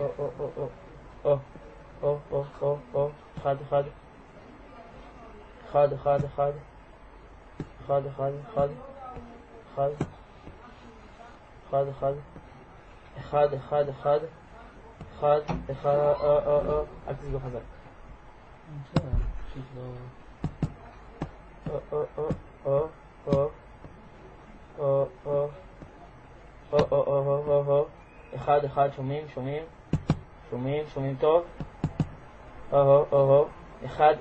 אחד אל תסגור חזק. אחד שומעים טוב. אחד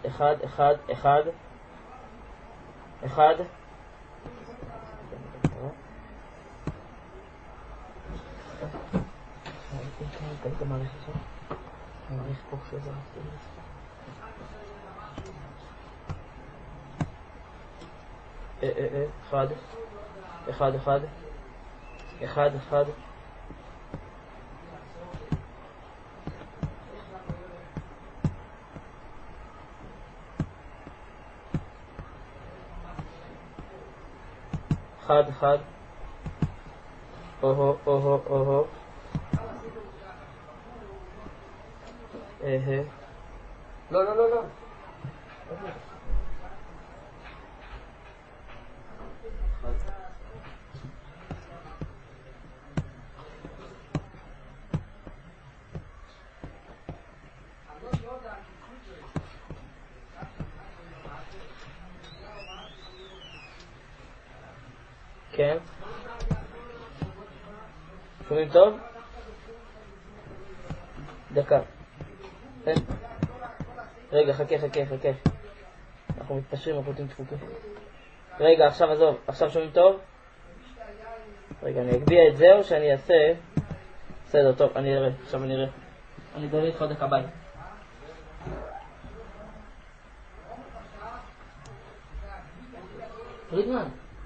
אתה מעריך עכשיו? אני מעריך פה שזה אחד לא כן? שומעים טוב? דקה. רגע, חכה. אנחנו מתפשרים, אנחנו רוצים תפוקה. רגע, עכשיו עזוב. עכשיו שומעים טוב? רגע, אני אגביה את זה או שאני אעשה... בסדר, טוב, אני אראה. עכשיו אני אראה. אני אדבר איתך עוד דקה, ביי. פרידמן.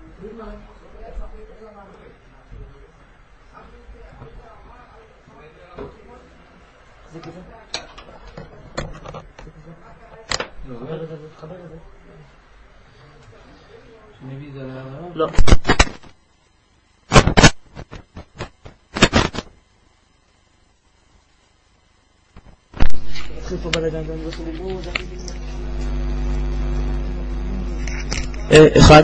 זה כזה. תחבר את זה. שנביא את זה לערב? לא. התחיל פה בלגן, אני לא סוליבו, אחד.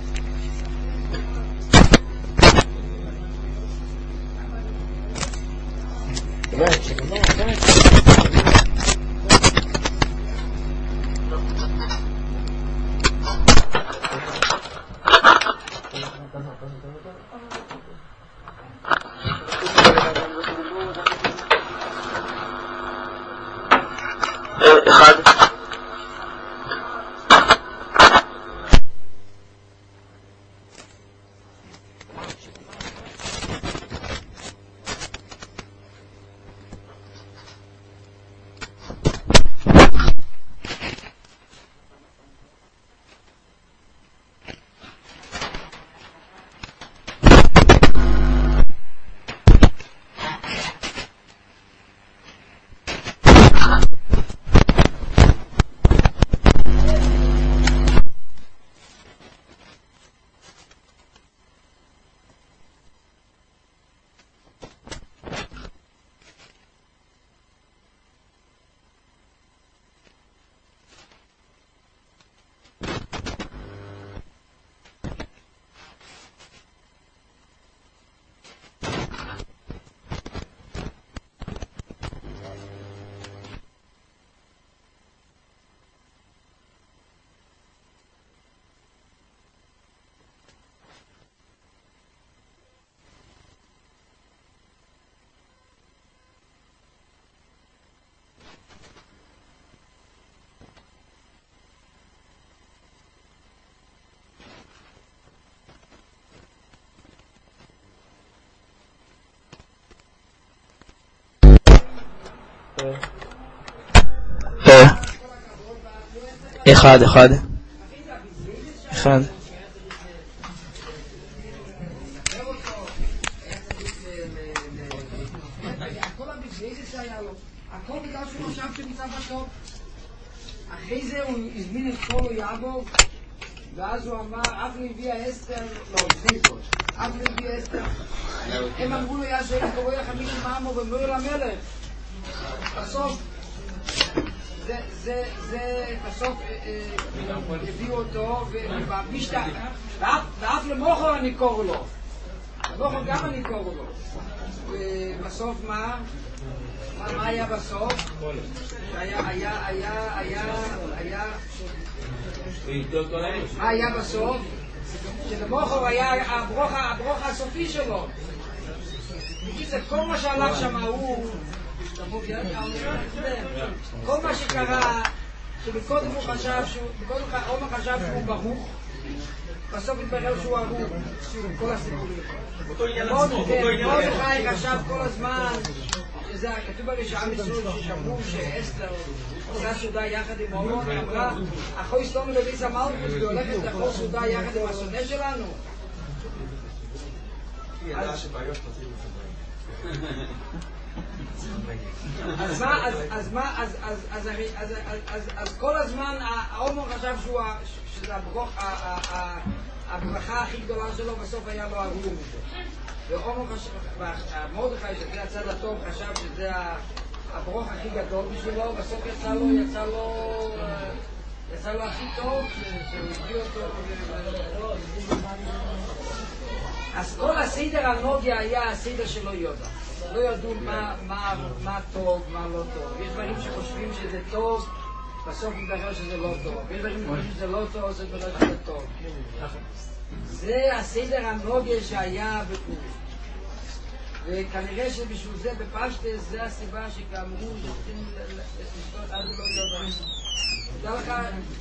אחד הכל בגלל שהוא חשב שמצא בסוף. אחרי זה הוא הזמין את כל יעבור, ואז הוא אמר, אף לביאה אסתר, לא, לפני זאת, אף לביאה אסתר. הם אמרו לו, יא שאין קורא לך מישהו מעמו ומור למלך. בסוף, זה בסוף הביאו אותו, ואף למוחר אני קורא לו. למוחר גם אני קורא לו. ובסוף מה היה בסוף? מה היה בסוף? שלמוחר היה הברוך הסופי שלו. בקיצור, כל מה שהלך שם הוא, כל מה שקרה, שבקודם הוא חשב שהוא ברוך, בסוף התברר שהוא ערוך, כל הסיפורים. מרדכי חשב כל הזמן, שזה כתוב ברשעה מסוים ששמעו שאסתר עושה סעודה יחד עם אורון, אמרה, אחוי סתום לביס המלכות והולכת לאכול סעודה יחד עם השונא שלנו. אז כל הזמן האומר חשב שזה הברכה הכי גדולה שלו, בסוף היה לו הרום. ומרדכי שזה הצד הטוב חשב שזה הברוך הכי גדול בשבילו, בסוף יצא לו הכי טוב שהביא אותו. אז כל הסדר הנוגיה היה הסדר שלא יודע. לא ידעו מה טוב, מה לא טוב. יש דברים שחושבים שזה טוב, בסוף מתברר שזה לא טוב. יש דברים שחושבים שזה לא טוב, זה מתברר שזה טוב. זה הסדר הנוגיה שהיה בפורים. וכנראה שבשביל זה בפשטס, זה הסיבה שכאמרו שצריכים לשתות עד לא יודע. תדע לך,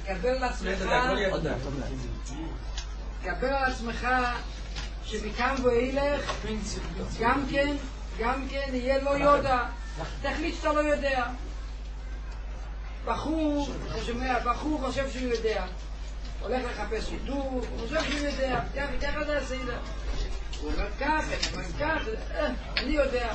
קבל על עצמך שבקם וילך, גם כן יהיה לא יודע. תחליט שאתה לא יודע. בחור חושב שהוא יודע. הולך לחפש שידור, הוא חושב שהוא יודע. ככה זה הסדר. הוא אומר כך, אני יודע.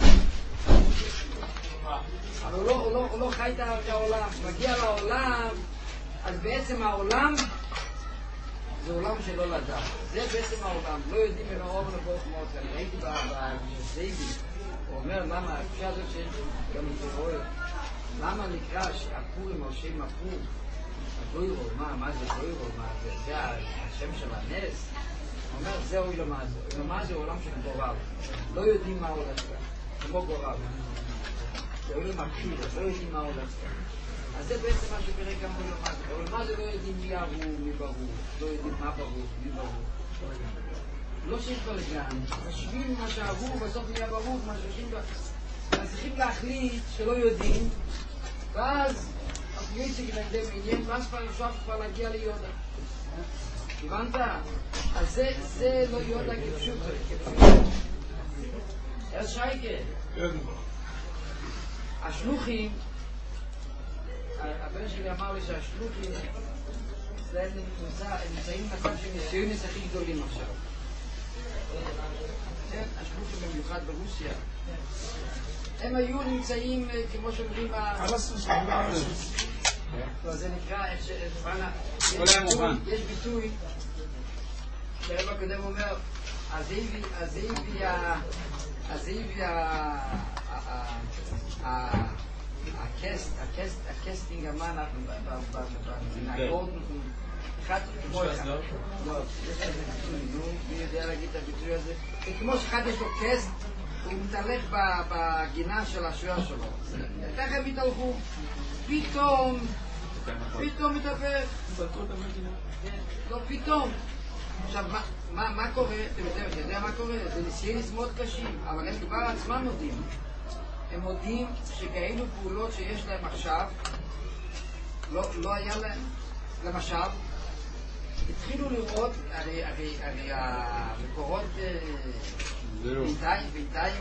אבל הוא לא חי את העולם. מגיע לעולם, אז בעצם העולם זה עולם שלא לדעת. זה בעצם העולם. לא יודעים אם האור לבוא כמו אותם. ראיתי בזייבי, הוא אומר למה, הפשעה הזאת שיש גם מתרואה, למה נקרא שהפורים או שם הפור, הגוירו, מה זה גוירו, זה השם של הנס? הוא אומר, זה אילמה זה. אילמה זה עולם של גורל. לא יודעים מה הולך כאן, כמו גורל. זה אילמה פשוט, לא יודעים מה הולך כאן. אז זה בעצם מה שפרק גם אילמה זה. אילמה זה לא יודעים מי עבור, מי ברור. לא יודעים מה ברור, מי ברור. לא שהתבלגן, חושבים מה שעבור, בסוף נהיה ברור, מה שחושבים אז צריכים להחליט שלא יודעים, ואז הפריציק נגדם עניין, ואז כבר להגיע ליודה. הבנת? אז זה לא יודע כפשוט. אז שייקה. השלוחים, הבן שלי אמר לי שהשלוחים, הם נמצאים במצב שהם ציונס הכי גדולים עכשיו. השלוחים במיוחד ברוסיה. הם היו נמצאים, כמו שאומרים, זה נקרא, יש ביטוי, שהרב הקודם אומר, הקסטינג אמן בנגוד, אחד כמו אחד. לא, יש לזה ביטוי, מי יודע להגיד את הביטוי הזה? כמו שאחד יש לו קסט, הוא מתהלך בגינה של השוער שלו. ככה הם התהלכו. פתאום מתהפך. לא, פתאום. עכשיו, מה קורה? אתה יודע מה קורה? זה ניסיונות מאוד קשים, אבל הם כבר עצמם מודים. הם מודים שכאלו פעולות שיש להם עכשיו, לא היה להם. למשל, התחילו לראות, הרי המקורות בינתיים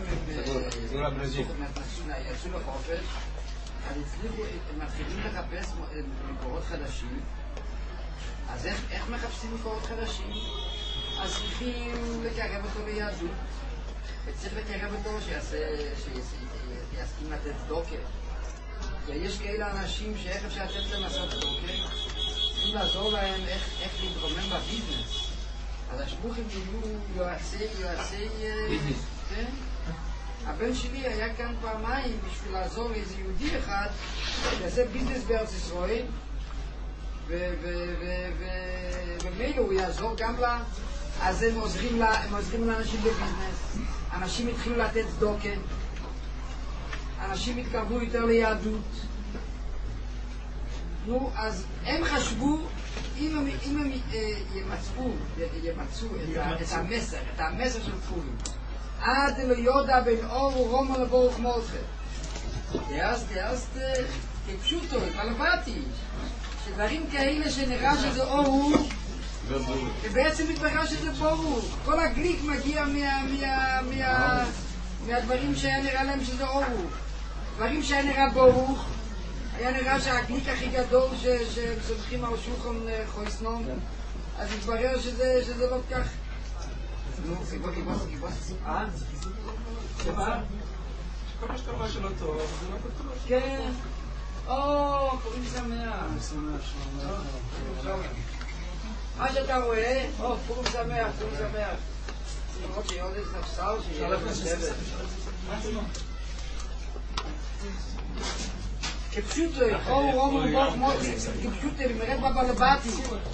יצאו לחופש, אז הם מתחילים לחפש מקורות חדשים. אז איך מחפשים מקורות חדשים? אז צריכים לקרב אותו ליהדות, וצריך לקרב אותו שיסכים לתת דוקר. ויש כאלה אנשים שאיך אפשר לתת להם לעשות דוקר, צריכים לעזור להם איך להתרומם בביזנס. אז השלוחים יהיו יועצי ביזנס. הבן שלי היה כאן פעמיים בשביל לעזור לאיזה יהודי אחד שיעשה ביזנס בארץ ישראל, ומילא הוא יעזור גם לה. אז הם עוזרים לאנשים בביזנס, אנשים התחילו לתת צדוקה, אנשים התקרבו יותר ליהדות. נו, אז הם חשבו אם הם ימצאו את המסר של פורים עד לא יודע בין אור ורומו לברוך מולכה erst כפשוטו, התמלבטי שדברים כאלה שנראה שזה אור הוא ובעצם מתברר שזה ברור. כל הגליק מגיע מהדברים שהיה נראה להם שזה אור הוא. דברים שהיה נראה ברוך, היה נראה שהגליק הכי גדול שסומכים על שולחן חויסנום, אז התברר שזה לא כך. נו, שמה? כל מה שאתה אומר שלא טוב, זה לא טוב. כן. קוראים שמח. מה שאתה רואה, פורים שמח. לראות שיהיה איזה נפסל, שיהיה לשבת. כפשוטו, אור ברוך מוטי, כפשוטו, למרד בבלבטי.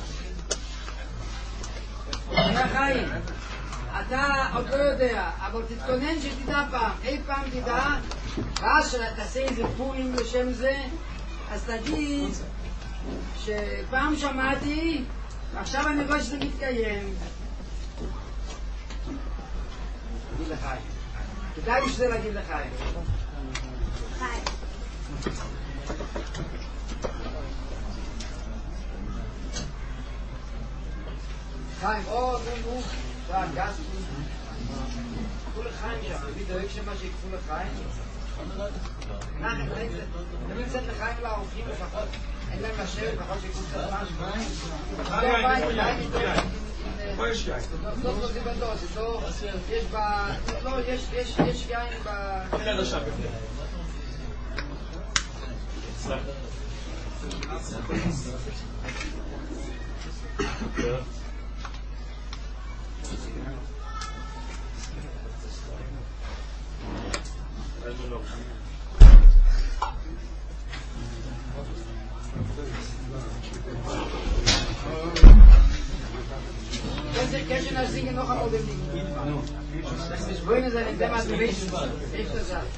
היה חיים. אתה עוד לא יודע, אבל תתכונן שתדע פעם. אי פעם תדע, ואז שתעשה איזה פורים לשם זה, אז תגיד שפעם שמעתי, ועכשיו אני רואה שזה מתקיים. להגיד לחיים. כדאי בשביל להגיד לחיים. חיים. חיים, נו. גז. קחו לחיים שם, אני דואג שמה שיקחו לחיים. אני יוצאת לחיים לאורחים לפחות. אין להם לשבת, לפחות שיקחו קצת משהו. פה יש יין. לא, זה בדור, זה לא... יש ב... לא, יש יין ב... חדר שם בפני. Kannst du noch singen noch einmal dem Ding? Das ist schön, dass in dem Moment echt das sagt.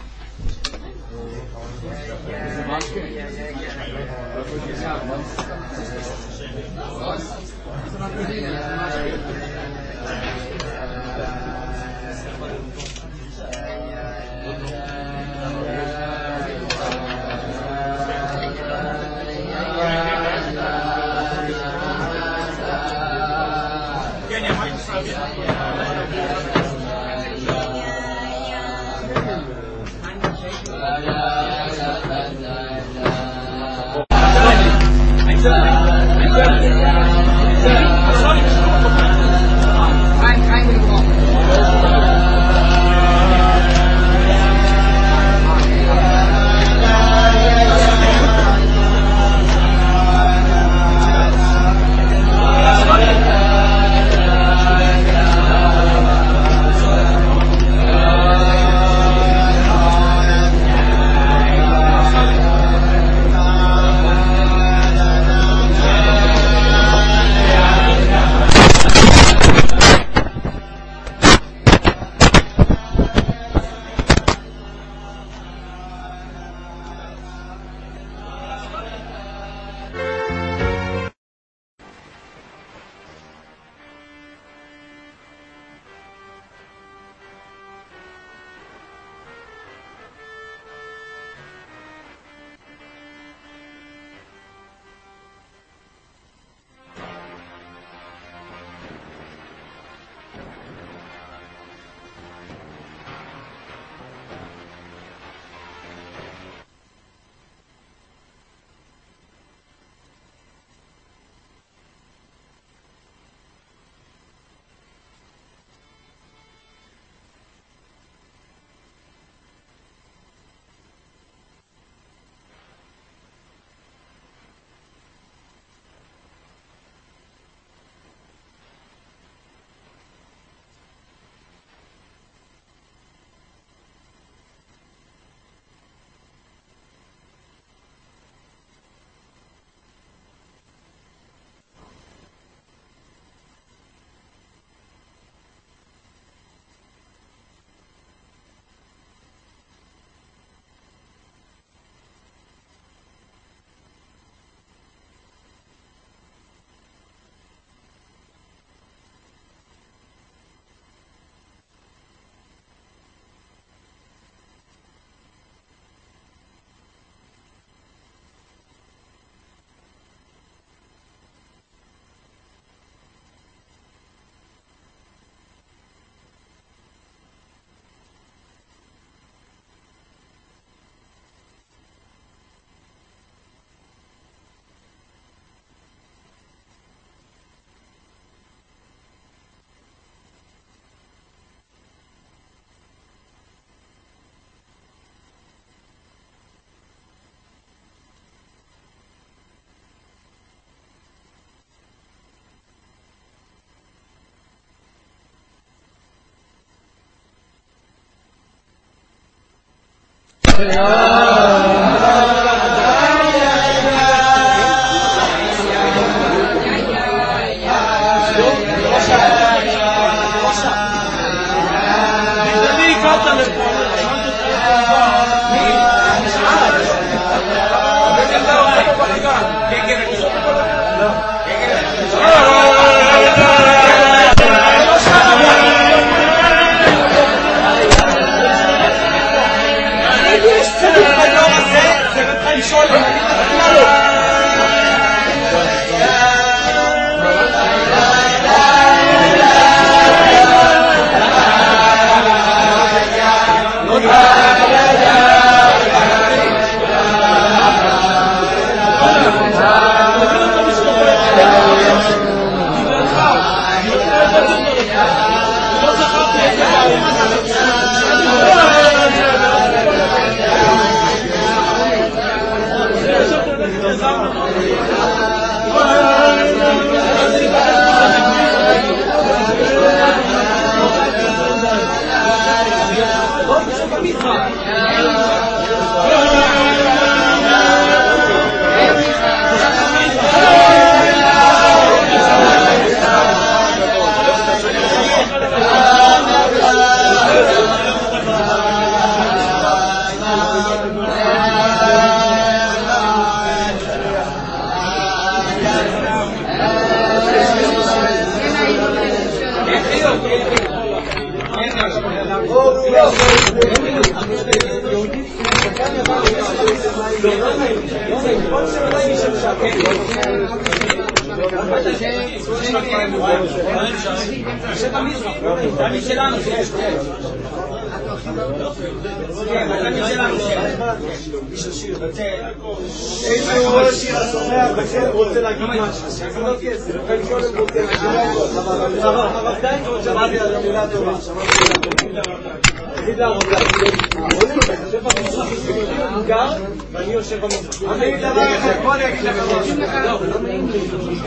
ואני יושב במזרח. אני אדבר לך, בוא אני אגיד לך משהו. לא נעים לי.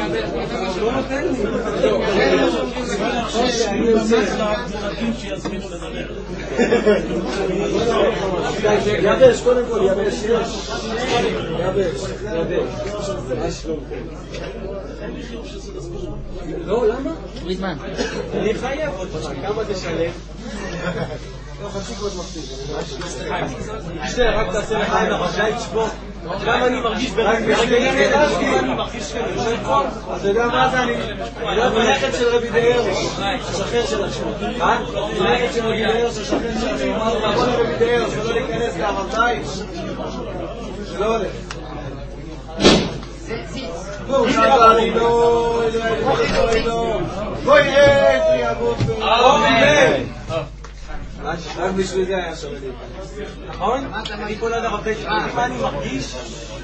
לא נותן לי. אני עושה מוכנים שיזמינו לדבר. יבש, קודם כל, יבש. יבש. לא, למה? תוריד זמן. אני חייב עוד פעם. כמה זה שלם? לא, חצי קוד מפסיק. משתה, רק תעשה לך עם הרגליים שפור. גם אני מרגיש ברגע אני מרגיש שפור. אתה יודע מה זה? אני נכד של רבי דייר, השכן של עצמו. נכד של רבי דייר, השכן של עצמו. אמרנו לבוא לרבי דייר, שלא להיכנס להרתיים. שלא הולך. בואו, אני לא... בואי, פרי אבו. רק בשביל זה היה שווה לי. נכון? אני כל עד הרבי שלי. מה אני מרגיש?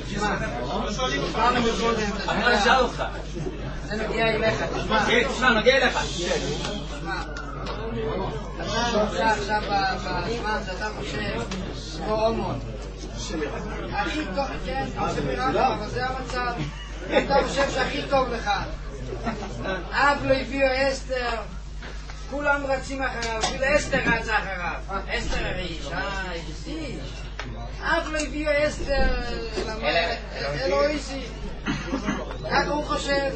אני אשאל אותך. זה מגיע אליך, תשמע. תשמע, מגיע אליך. תשמע. אתה נמצא עכשיו בזמן שאתה חושב כמו הומון. הכי טוב, כן, אבל זה המצב. אתה חושב שהכי טוב לך. אף לא הביאו אסתר. כולם רצים אחריו, אפילו אסתר רצה אחריו. אסתר הרי אישה, אישי. אף לא הביאו אסתר, אלוהיסי. ככה הוא חושב,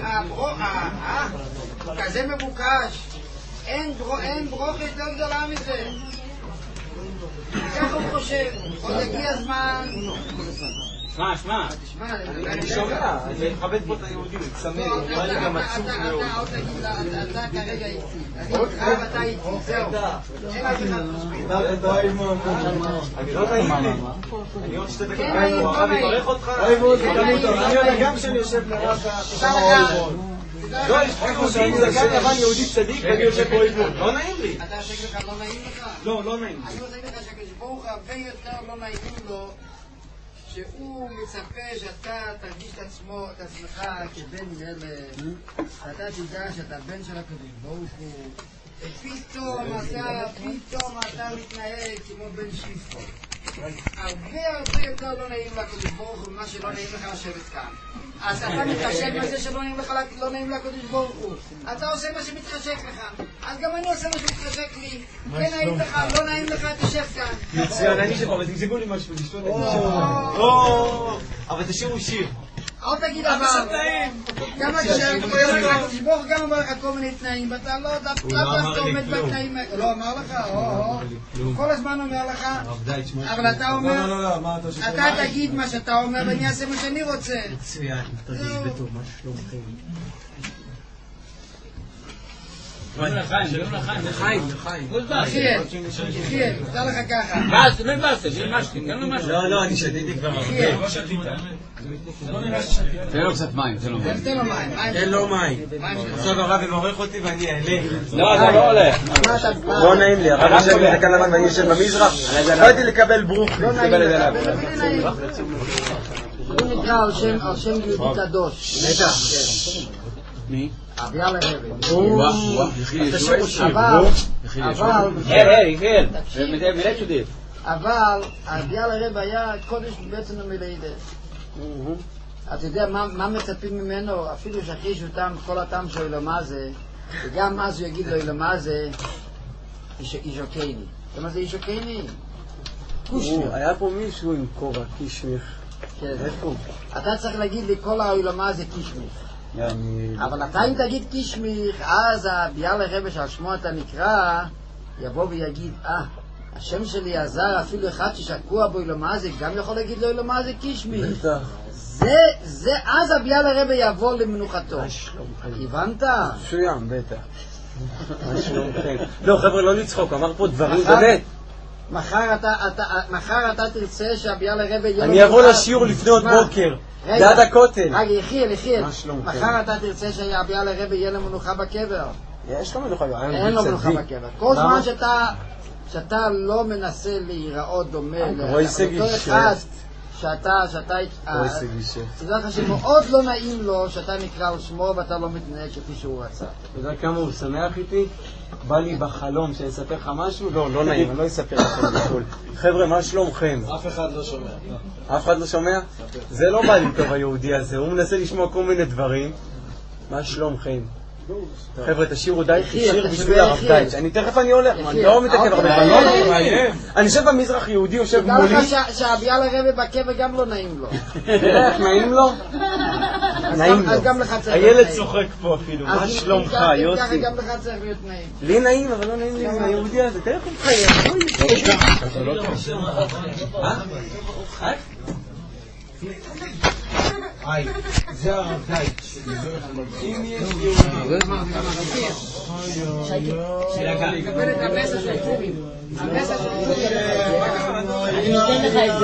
כזה מבוקש. אין ברוך יותר גדולה מזה. ככה הוא חושב. עוד הגיע הזמן. שמע. אני שומע, אני מכבד פה את היהודים, צמא, נראה לי גם עצוב מאוד. אתה כרגע איתי, אני איתך ואתה איתי, זהו. אין אף אחד מספיק. אני לא נעים לי. אני עוד שתי דקות אני מברך אותך. אני יודע גם שאני יושב לרקע לא, יש ככה שאני זקן לבן יהודי צדיק ואני יושב פה איבון. לא נעים לי. אתה עושה לך לא נעים לך? לא נעים. אני רוצה לך שכשברוך הרבה יותר לא נעים לו שהוא מצפה שאתה תרגיש את עצמך כבן ילד, אתה תדע שאתה בן של הקדוש ברוך הוא, ופתאום אתה מתנהג כמו בן שיפו. הרבה יותר לא נעים לקדוש ברוך הוא ממה שלא נעים לך לשבת כאן. אז אתה מתחשק בזה שלא נעים לך, לא נעים לקדוש ברוך הוא. אתה עושה מה שמתחשק לך. אז גם אני עושה מה שמתחשק לי. כן נעים לך, לא נעים לך, תשב כאן. מצוין, אני שפה, אבל תגזגו לי משהו, לשתות את זה. אבל תשאירו שיר. אל תגיד אבל. גם הקדוש ברוך גם אומר לך כל מיני תנאים, ואתה לא דווקא עומד בתנאים. לא אמר לך? כל הזמן אומר לך, אבל אתה אומר, אתה תגיד מה שאתה אומר ואני אעשה מה שאני רוצה. מצוין, תרגיש בטוב, מה שלומכם? לחיים. יחיאל, תודה לך ככה. לא יבאסת, זה משתי, תן לו משהו. לא, אני שתיתי כבר הרבה. תן לו קצת מים, תן לו מים. תן לו מים. עכשיו הרב יברך אותי ואני אעלה. לא, אתה לא הולך. לא נעים לי, הרב יושב לי כאן לבן ואני יושב במזרח. באתי לקבל ברוך. הוא נקרא על שם יהודי קדוש. מי? אביה לרבי. אבל אביה לרבי היה קודש בעצם המלידס. אתה יודע מה מצפים ממנו? אפילו שחיש אותם כל הטעם של אילמה זה, וגם אז הוא יגיד לו אילמה זה אישוקייני. מה זה אישוקייני? קושמיר. היה פה מישהו עם קורא, קישמיר. אתה צריך להגיד לי כל האילמה זה קישמיר. אבל אתה אם תגיד קישמיר, אז אביה לרבי שעל שמו אתה נקרא יבוא ויגיד, השם שלי עזר, אפילו אחד ששקוע בו אילמה זה גם יכול להגיד לו אילמה זה קישמיר. זה אז אביה לרבי יבוא למנוחתו. הבנת? שוים, בטח. לא חבר'ה, לא לצחוק, אמר פה דברים באמת. מחר אתה תרצה שאביה לרבי אני אבוא לשיעור לפני עוד בוקר ליד הכותל. רגע, יחיאל, מחר אתה תרצה שאביה לרבי יהיה למנוחה בקבר. יש לו מנוחה, אין לו מנוחה בקבר. כל זמן שאתה לא מנסה להיראות דומה לאותו אחד שאתה תדע לך שמאוד לא נעים לו שאתה נקרא על שמו ואתה לא מתנהג כפי שהוא רצה. אתה יודע כמה הוא שמח איתי? בא לי בחלום שאני אספר לך משהו? לא נעים, אני לא אספר לכם בכול. חבר'ה, מה שלומכם? אף אחד לא שומע. אף אחד לא שומע? זה לא בא לי טוב היהודי הזה, הוא מנסה לשמוע כל מיני דברים. מה שלומכם? חבר'ה, תשאירו די שיר בשביל הרב דייץ'. אני תכף אני הולך, אני לא מתעכב הרבה פעמים. אני יושב במזרח יהודי, יושב מולי. תדע לך שאביה לרבי בקבר גם לא נעים לו. איך, נעים לו? נעים לו. אז גם לך צריך להיות הילד נעים. צוחק פה אפילו, מה שלומך, יוסי? ככה גם לך צריך להיות נעים. לי נעים, אבל לא נעים לי עם היהודי הזה. תראה איך הוא מחייב. זה הרב דייץ'. אם יש קבל את המסע של פורים. המסע של פורים. אני נותן לך את זה.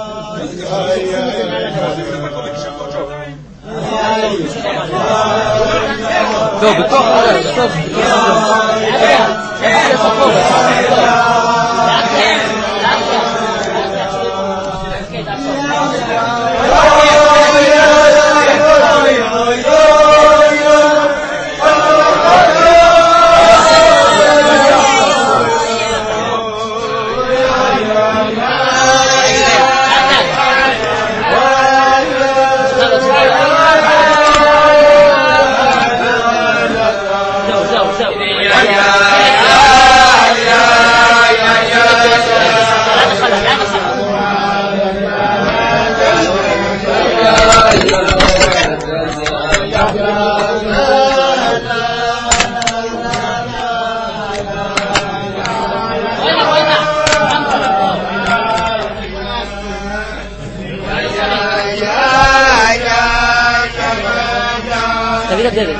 טוב, בתוך תביא לדלת.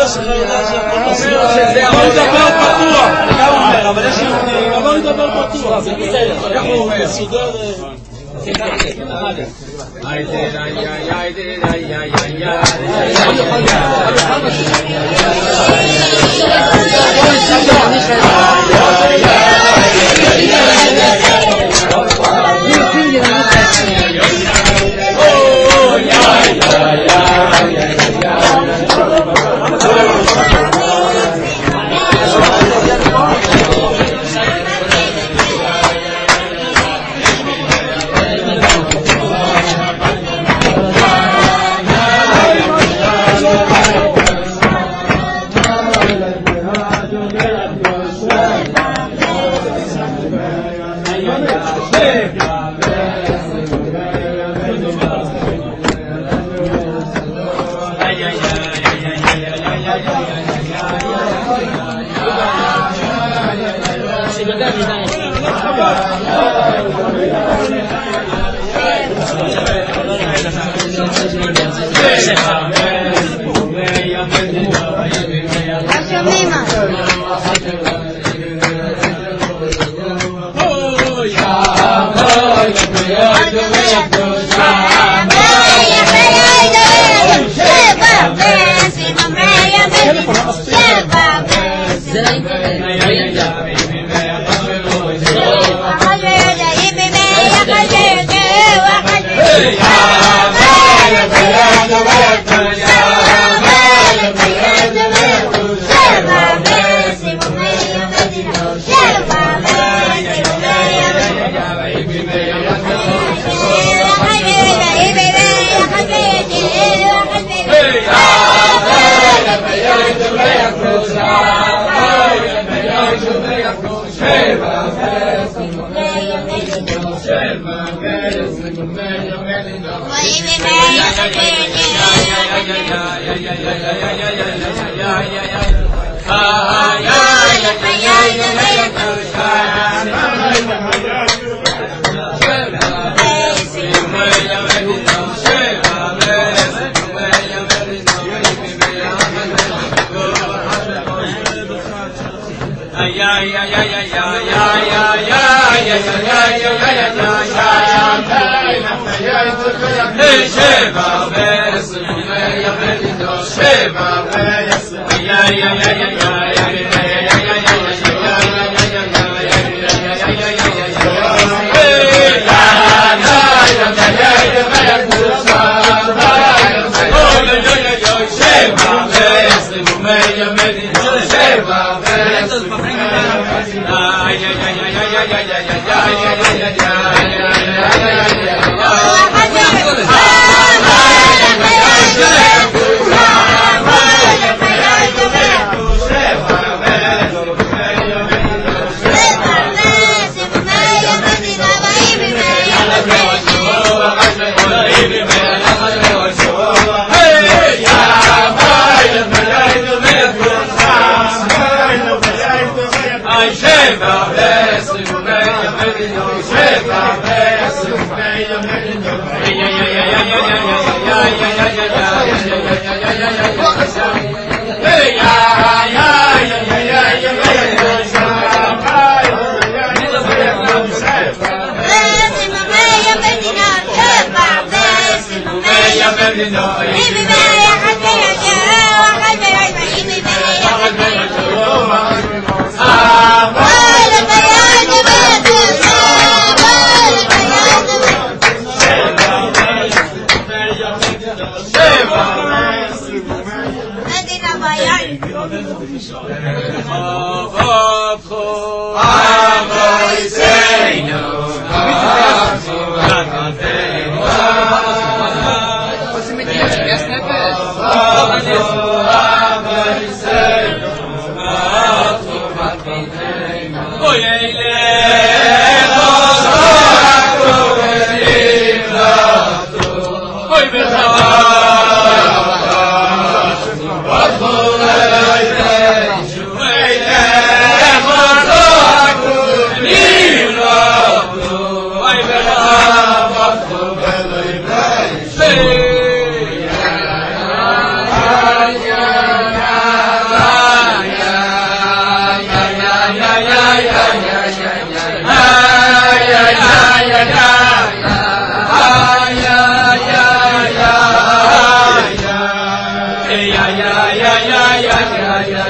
האבא שלך יודע שהכל מסודר. לא מדבר פתוח, אני גם אומר, אבל יש יהודים, אבל לא מדבר פתוח. זה בסדר. ככה הוא מסודר.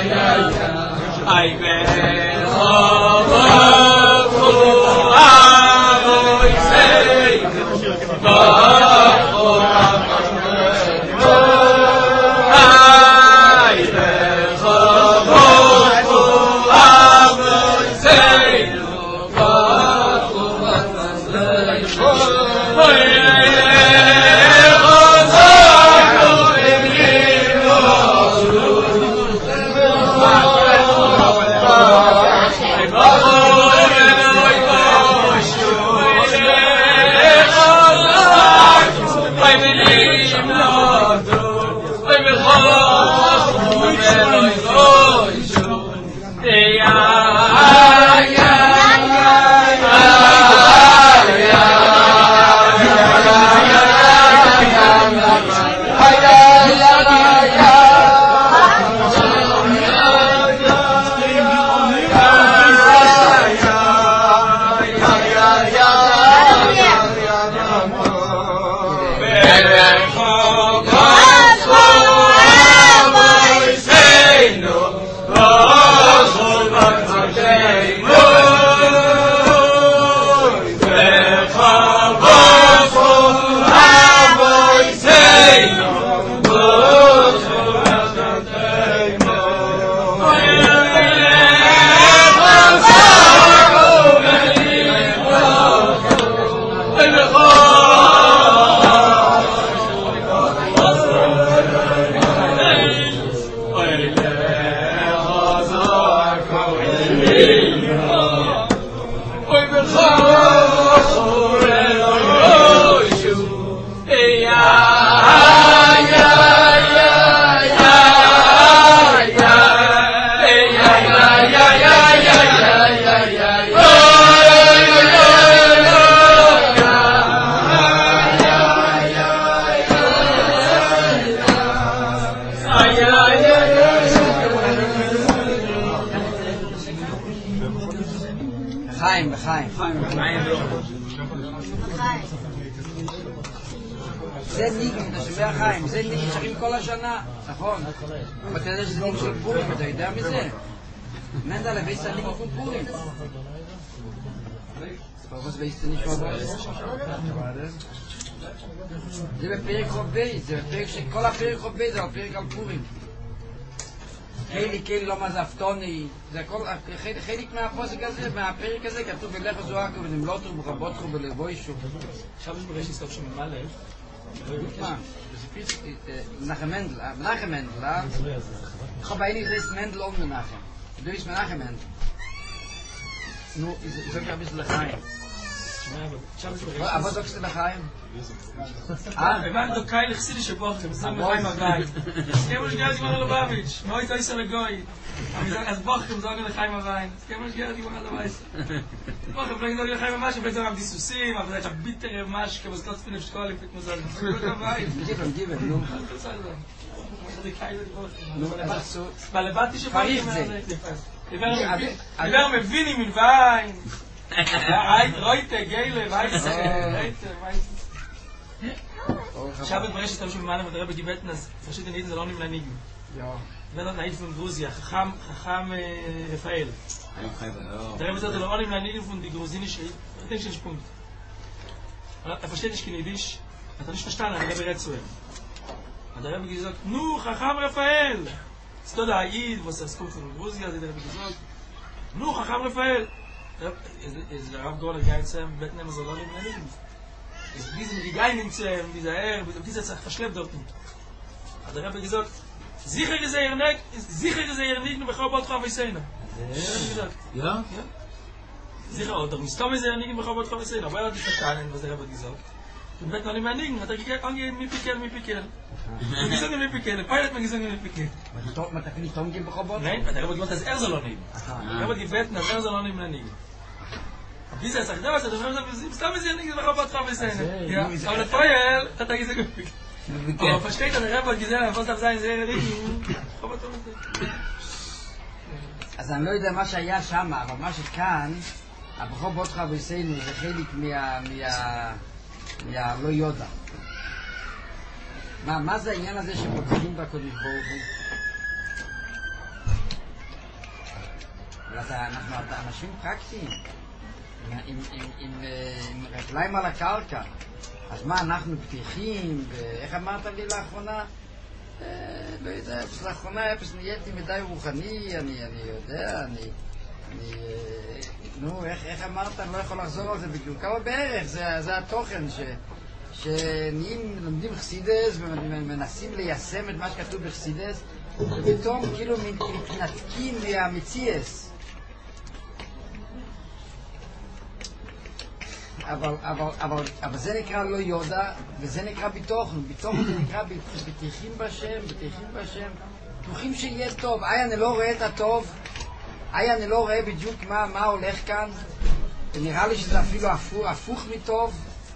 זה ניגים, זה שווה החיים, זה ניגים שרים כל השנה, נכון? אבל אתה יודע שזה ניגים של פורים, אתה יודע מזה? מנדל הבייס הניגים של פורים. was weißt du nicht, was זה בפרק חובי, זה בפרק שכל הפרק חובי זה הפרק על פורים. חלק לא מזפתוני, זה הכל, חלק מהפוסק הזה, מהפרק הזה כתוב בלך זוהקו ונמלותו ברבותכו בלבוישו. עכשיו יש בראשי סוף שממלא. מה? מנחם מנדל, ich habe eigentlich das Mendel um Menachem. Du bist Menachem Mendel. Nu, ich sag ein bisschen Lechaim. Aber was sagst du Lechaim? הבנת לו קייל החסידי שבוכם, שם לחיים הבית. הסכמו שגרת עם הרלובביץ', מאוי תויסר לגוי. אז בוכם זוגר לחיים הבית. הסכמו שגרת עם הרלובביץ'. בוכם פלגים זוגר לחיים הבית, שבית זוגר דיסוסים, אבל זה ביטר ממש, כבוז קלוץ פינף שקולים, פית מוזל. זוגר הבית. גיבן, נו. בלבטי שבוכם הזה. דבר מביני מלווין. רויטה, גיילה, וייסה. עכשיו את ברשת תמשו במעלה ודרה בגיבטנס, פרשית הנהיד זה לא עונים להניגים. בן הנהיד פון גרוזיה, חכם רפאל. דרה בזה לא עונים להניגים פון די גרוזיני שתן שיש פונקט. הפשטית יש כנהידיש, אתה נשפשתן, אני רבי רצוהם. הדרה בגזוק, נו, חכם רפאל! סתוד העיד, ועוסק פון גרוזיה, זה דרה בגזוק. נו, חכם רפאל! זה הרב גורל הגייצם, בית נמז לא עונים להניגים. diesen gegeinen dieser dieser verschleppt dort hat der Rebbe gesagt sicher gesehen nicht nur Chabad Chavesena ja sicher oder mistam gesehen nicht nur Chabad Chavesena aber er hat verstanden was der Rebbe gesagt und wird noch nicht mehr liegen hat er gesagt angehen mit Pikel gesagt mit Pikel Pilot mir gesagt mit Pikel man darf nicht umgehen bei Chabad nein der Rebbe gesagt dass soll nicht der Rebbe gebeten dass soll nicht mehr liegen wie ist das? Da was, du musst ja nicht mehr Chabad Chavesena. Ja, aber der Feuer hat er gesagt. Aber versteht der Rebbe gesehen, was darf sein sehr richtig. Chabad Chavesena. אז אני לא יודע מה שהיה שם, אבל מה שכאן, הבחור Chavesena זה חלק מהלא יודע. מה זה העניין הזה שבודקים בקודש ברוך הוא? אנחנו אנשים פרקטיים, עם רגליים על הקרקע. אז מה, אנחנו פתיחים, ואיך אמרת לי לאחרונה? לא יודע, לאחרונה נהייתי מדי רוחני, אני יודע, נו, איך אמרת? אני לא יכול לחזור על זה בדיוק. כמה בערך, זה התוכן שנהיים, לומדים חסידס ומנסים ליישם את מה שכתוב בחסידס, ופתאום כאילו מתנתקים מהמציאס. אבל זה נקרא לא יודה, וזה נקרא ביטוחן. ביטוחן זה נקרא בטוחים בשם, בטוחים שיהיה טוב. אני לא רואה את הטוב, אני לא רואה בדיוק מה הולך כאן, ונראה לי שזה אפילו הפוך מטוב.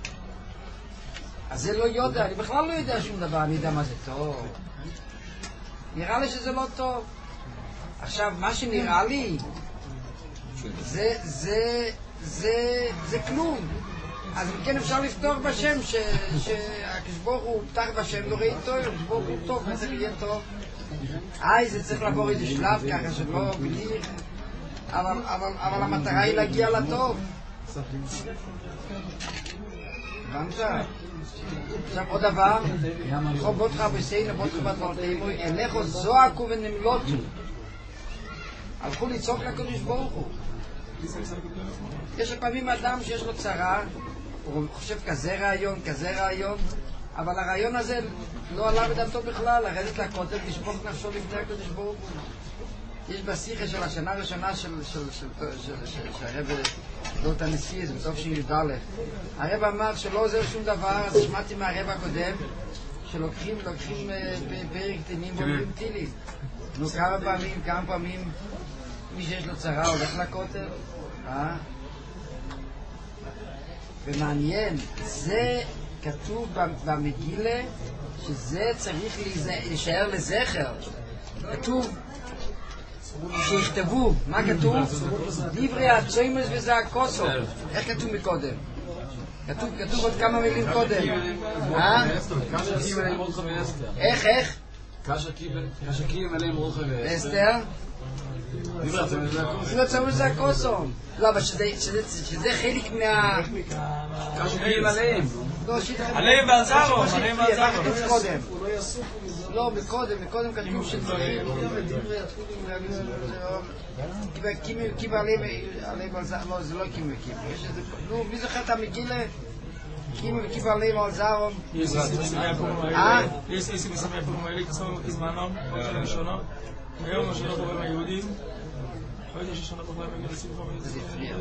אז זה לא יודע, אני בכלל לא יודע שום דבר, אני יודע מה זה טוב. נראה לי שזה לא טוב. עכשיו, מה שנראה לי, זה כלום. אז כן אפשר לפתוח בשם, שהקשבור הוא פתח בשם, לא ראי טוב, הקשבור הוא טוב, מה זה יהיה טוב? זה צריך לעבור איזה שלב ככה שלא בלי... אבל המטרה היא להגיע לטוב. הבנת? עכשיו עוד דבר, חובותך בסיינה, בותך בדברתימו, אליכו זועקו ונמלוטו. הלכו לצעוק לקדוש ברוך הוא. יש לפעמים אדם שיש לו צרה, הוא חושב כזה רעיון, אבל הרעיון הזה לא עלה בדעתו בכלל, לרדת לכותל, לשפוך נפשו לפני הקדוש ברוך הוא. יש בשיחה של השנה הראשונה שהרב דות הנשיא, זה בסוף שי"ד. הרב אמר שלא עוזר שום דבר, אז שמעתי מהרב הקודם, שלוקחים פרק תנים ואומרים תהילים. נו, כמה פעמים מי שיש לו צרה הולך לכותל, ומעניין, זה כתוב במגילה שזה צריך להישאר לזכר. כתוב שיכתבו, מה כתוב? דברי הצומס וזה הכוסו. איך כתוב מקודם? כתוב עוד כמה מילים קודם. איך? קשה קיבל עליהם רוחה ואסתר? דברי הצומס זה הכוסו. לא, אבל שזה חלק מה... קשה קיבל עליהם. עליהם ועזרו. לא, מקודם כתוב שצריך קיבל עליהם על זר, לא, זה לא קיבל. נו, מי זוכר את המגילה? קיבל עליהם על זר. יש בסמי הפורים האלה, כזמנם, ראשונה. היום השנה פורים היהודים. ראיתי ששנה פורים היהודים.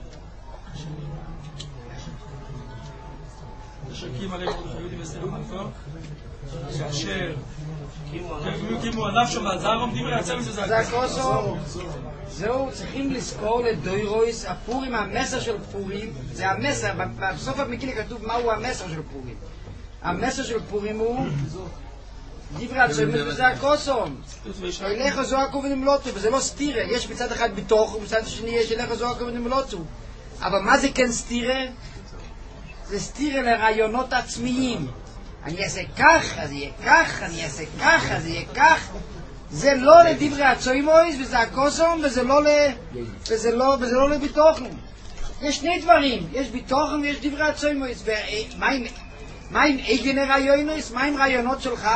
שקים עליהם היהודים בסלם אלפר. כאשר קימו הנפשו והזר עומדים להצם זה הכוסו. זהו, צריכים לזכור לדוירויס, הפורים, המסר של פורים, זה המסר, בסוף המגילה כתוב מהו המסר של פורים. המסר של פורים הוא דברי הצומס וזה הכוסו. אליך זועקו ונמלוטו, וזה לא סתירה, יש מצד אחד בתוך ובצד השני יש אליך זועקו ונמלוטו. אבל מה זה כן סתירה? זה סתירה לרעיונות עצמיים. אני אעשה כך, אז יהיה כך, אני אעשה כך, אז יהיה כך. זה לא לדברי הצומס וזה הכוסום, וזה לא לביטוחן. יש שני דברים, יש ביטוחן ויש דברי הצומס. מה עם איגן רעיונס? מה עם רעיונות שלך?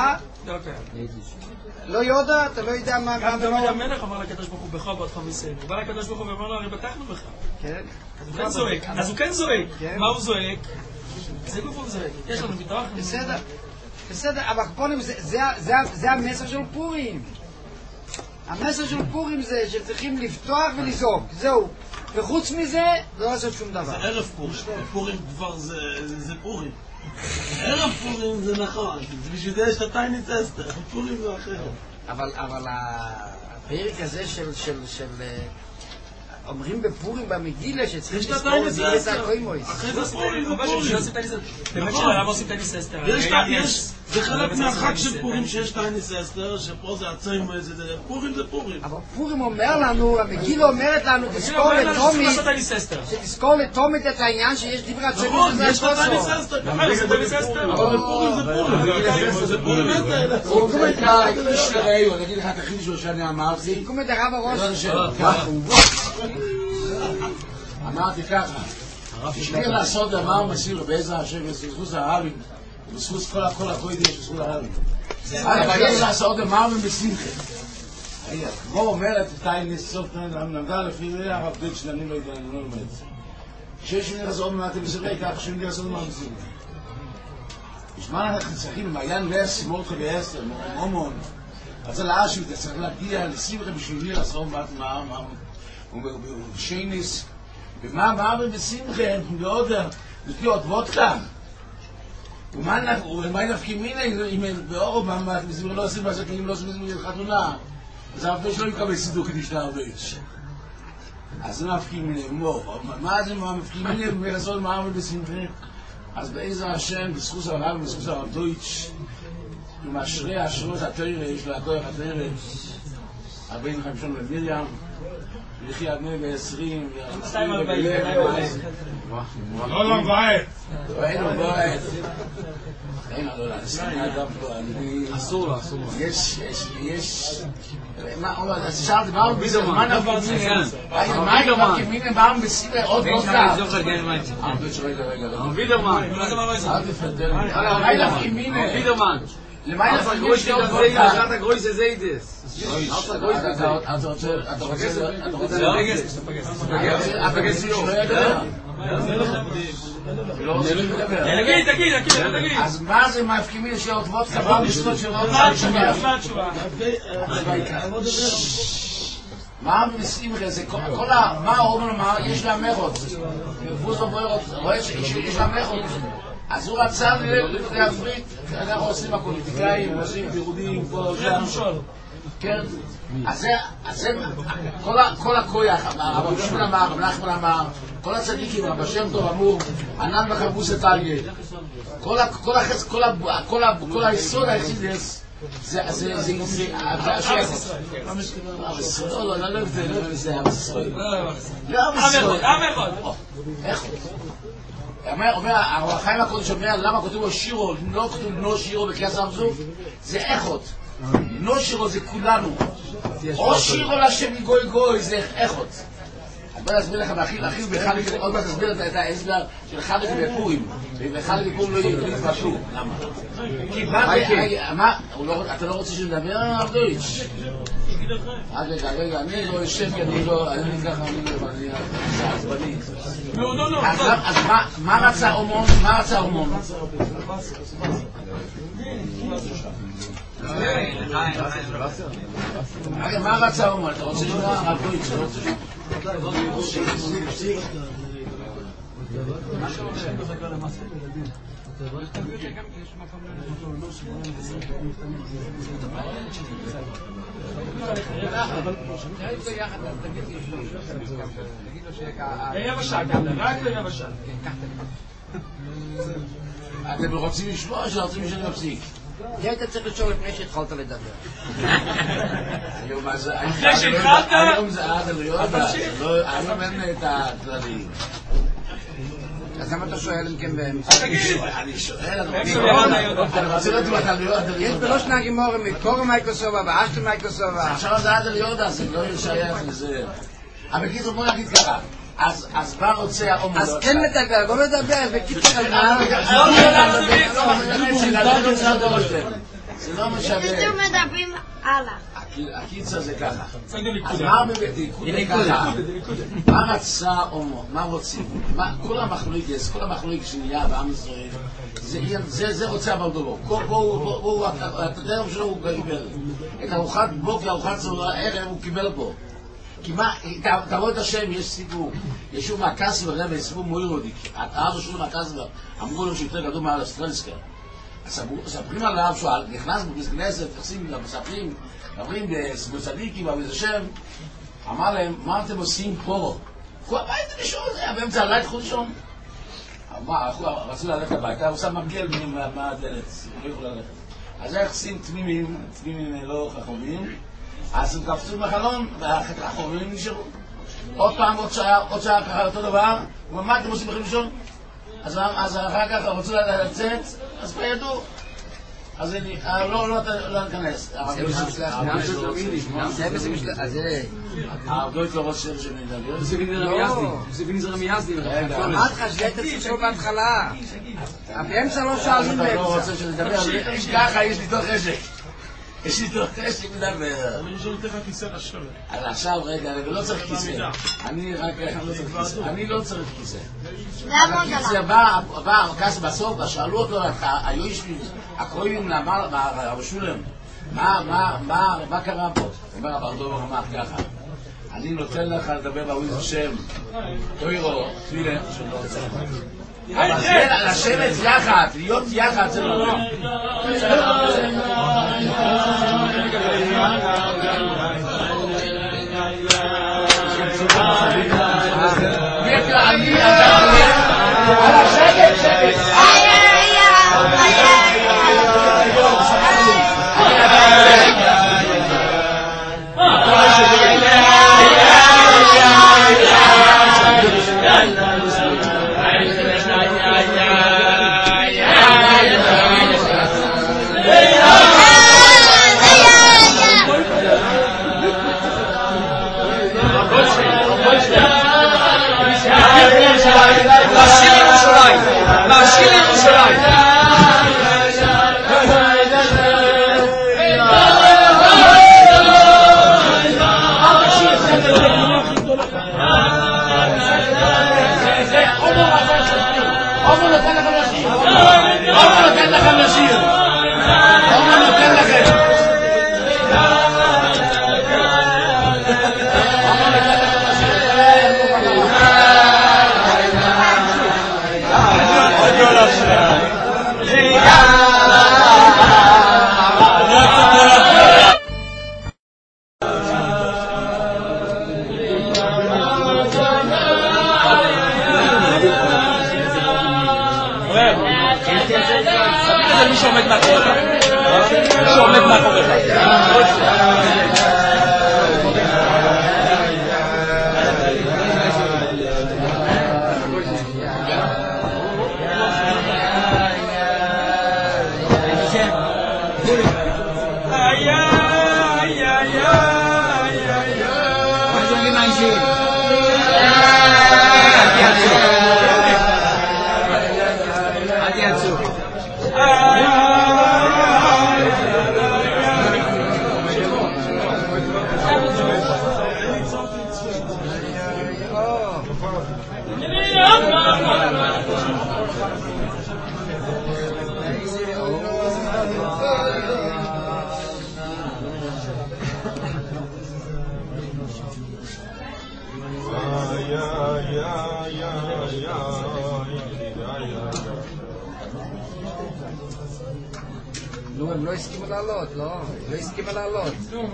לא יודע, אתה לא יודע מה... גם דוד המלך אמר לקדוש ברוך הוא בך ובעדך מסנו. הוא בא לקדוש ברוך הוא ואמר לו, הרי בטחנו בך. כן. אז הוא כן זועק. מה הוא זועק? זה גוף הוא זועק. יש לנו ביטוח. בסדר, אבל קודם זה המסר של פורים. המסר של פורים זה שצריכים לפתוח ולזעוק. זהו. וחוץ מזה, לא לעשות שום דבר. זה ערב פורים. פורים כבר זה פורים. ערב פורים זה נכון. בשביל זה יש את הטייניץ אסתר. פורים זה אחרת. אבל הפרק הזה של אומרים בפורים במגילה שצריכים לזכור את הקוימויס. אחרי זה פורים זה פורים. באמת שלרב עושים טייניס אסתר. זה חלק מהחג של פורים שיש תענית אסתר, שפה זה עצים ואיזה... פורים זה פורים. אבל פורים אומר לנו, המגילה אומרת לנו, תזכור לתומית את העניין שיש דברי הצ'רים. נכון, יש תענית אסתר. אבל פורים זה פורים. זה פורים אני אגיד לך את החידוש שאני אמרתי. סיכום את הרב הראש. אמרתי ככה, תשמיר לעשות דבר מסיר בעזר השם ובזכות הרבים ובזכות כל הקוידש ובזכות הרבים. אבל יש לעשות דבר ובשמחה. כמו אומרת תיינס סוף נמדה לפי זה הרב דוד שאני לא יודע, אני לא לומד. כשיש שמיר לעשות ממעטה בסירי כך שמיר לעשות דבר בשמחה. בשמן אנחנו צריכים מעיין לס, מורדכי ועשר, מומון. אז על האשו אתה צריך להגיע לשמחה בשבילי לעשות מה ובשיינס ומה אמרנו בשמחה, מאוד, לפי עוד וודקה. ומה נפקים מיני, אם באורו, מה מזמיר לא עושים בזה, כי אם לא עושים מזמיר חתונה, אז הרבה שלא יקבל סידור כדיש להרבש. אז זה נפקים מיני, מה זה מפקים מיני, ומרסות מה אמרנו בשמחה? אז בעזר השם, בזכות הרב ובזכות הרב דויטש, ומשרי השרות התוירה, יש לו הכוח התוירה, 45 במיריאם, וכי עד 120 לא לבית אין לו בית אין לו אסור לו יש מה שאלתי מה נפקים מיני מה מסיבה עוד לא קם וידרמן אל תפתר מה נפקים מיני למה נפקים מיני שעוד אחת הגרויס זה אידס אתה רוצה תגיד אז מה זה מפקימים של עוטבות קבע בשטות של עוד מה מסים זה מה אומרים מה יש לה מרות רואה שיש לה מרות אז הוא רצה להפריט אנחנו עושים הפוליטיקאים עושים בירודים פה כן אז זה כל הכויח הרב שמואל אמר, רב נחמן אמר כל הצדיקים, רב השם טוב אמור ענן וחרבוס את אלגה כל היסוד היחידס זה לא, לא אוהב זה עם ישראל איך אומר, החיים הקודש אומר למה כותב לו שירו, לא כותב לו שירו בקריאת הרב זה איכות לא שירו זה כולנו או שירו לשם גוי גוי זה איכות אני בוא להסביר לך באחיל בחלק עוד מעט תסביר את ההסבר של חלק בפורים ובחלק בפורים לא יתבשו למה? כי מה אתה לא רוצה שנדבר על הרב דויטש? רגע אני לא יושב כי אני ככה אני עצבני אז מה רצה אומון? מה רצה אומון? אתה רוצה לשמוע הרב דויטש? לא רוצה אתם רוצים לשמוע או שרוצים שאני מפסיק? זה היית צריך לשאול לפני שהתחלת לדבר. אחרי שהתחלת? היום זה עד הליודה, היום אין את הכללים. אז למה אתה שואל אם כן באמצע? אני שואל, אני רוצה לדעת מה אתה ליודה. יש בראש נהגים מורים מקור מייקרוסובה ואשת מייקרוסובה. עכשיו זה עד הליודה, זה לא ישייך לזה. אבל קיצור בוא נגיד ככה. אז מה רוצה האומות? אז כן מדבר, בוא מדבר, אז בקיצור על מה? זה לא משנה. אתם מדברים הלאה. הקיצר זה ככה. אז מה בדיקות ככה? מה רצה אומות? מה רוצים? כל המחלוק שנהיה בעם ישראל, זה רוצה הבלדולו. את הדרם שלו הוא קיבל. את ארוחת בוקר, ארוחת ערב הוא קיבל פה. כי מה, תראו את השם, יש סיפור. ישו מהקסבר, סיפור מוירודיק. האבא שלו מהקסבר, אמרו לו שיותר גדול מעל אסטרלסקר. אז מספרים עליו שהוא נכנס בכנסת, מספרים, מדברים בצדיקים, באיזה שם. אמר להם, מה אתם עושים פה? מה הייתם לשאול? זה היה באמצע הלית חודשום. רצו ללכת הביתה, הוא שם מגל מהדלת, הוא לא יכול ללכת. אז היחסים תמימים לא חכמים, אז הם קפצו בחלון, והחכמים נשארו. עוד פעם, עוד שעה ככה אותו דבר, ומה אתם עושים בכם לישון? אז אחר כך רצו לצאת, אז כבר ידעו. אז לא ניכנס. הרב לא רוצה שנדבר. זה וינזר המייסדי. אמרת לך שזה הייתה תשאול בהתחלה. באמצע לא שואלים באמצע. לא רוצה שנדבר. ככה יש לי תוך חשק. יש לי תוך חשק לדבר. אני שואל לך כיסא לשבת. אז עכשיו רגע, לא צריך כיסא. אני לא צריך כיסא. הכיסא בא הכס בסוף, שאלו אותו, היו יושבים, הקרובים לרב שולם, מה קרה פה? אומר הרב דובר אמר ככה, אני נותן לך לדבר בעוז השם, תוירו, תפילה, אבל זה לשבת יחד, להיות יחד, זה לא. על השקט, שקט. נו, הם לא הסכימו לעלות, לא הסכימה לעלות.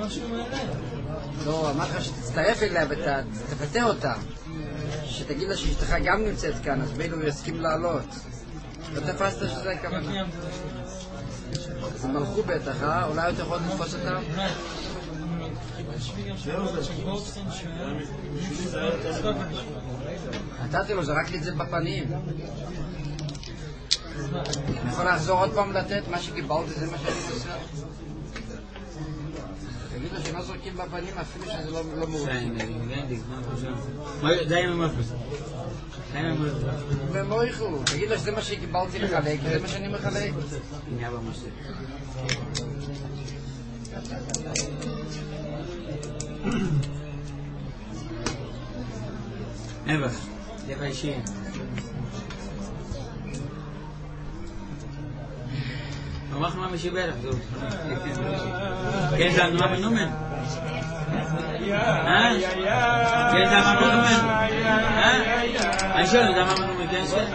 לא, אמרת לך שתצטרף אליה ותפתה אותה. שתגיד לה שאשתך גם נמצאת כאן, אז בילו הוא יסכים לעלות. לא תפסת שזה הכוונה. אז הם הלכו בטח, אולי אתה יכול לתפוס אותם? נתתי לו, זרק לי את זה בפנים. אני יכול לחזור עוד פעם לתת מה שקיבלתי, זה מה שאני עושה. תגיד לו שלא זורקים בפנים אפילו שזה לא מורים. די עם המפס. והם לא יוכלו. תגיד לו שזה מה שקיבלתי לחלק, זה מה שאני מחלק. נבח, דרך האישיים. אמרנו מה משיבלך, זהו. כן, זה מה מנומן? כן, זה מה מנומן? אני שואל, זה מה מנומן, כן, זה?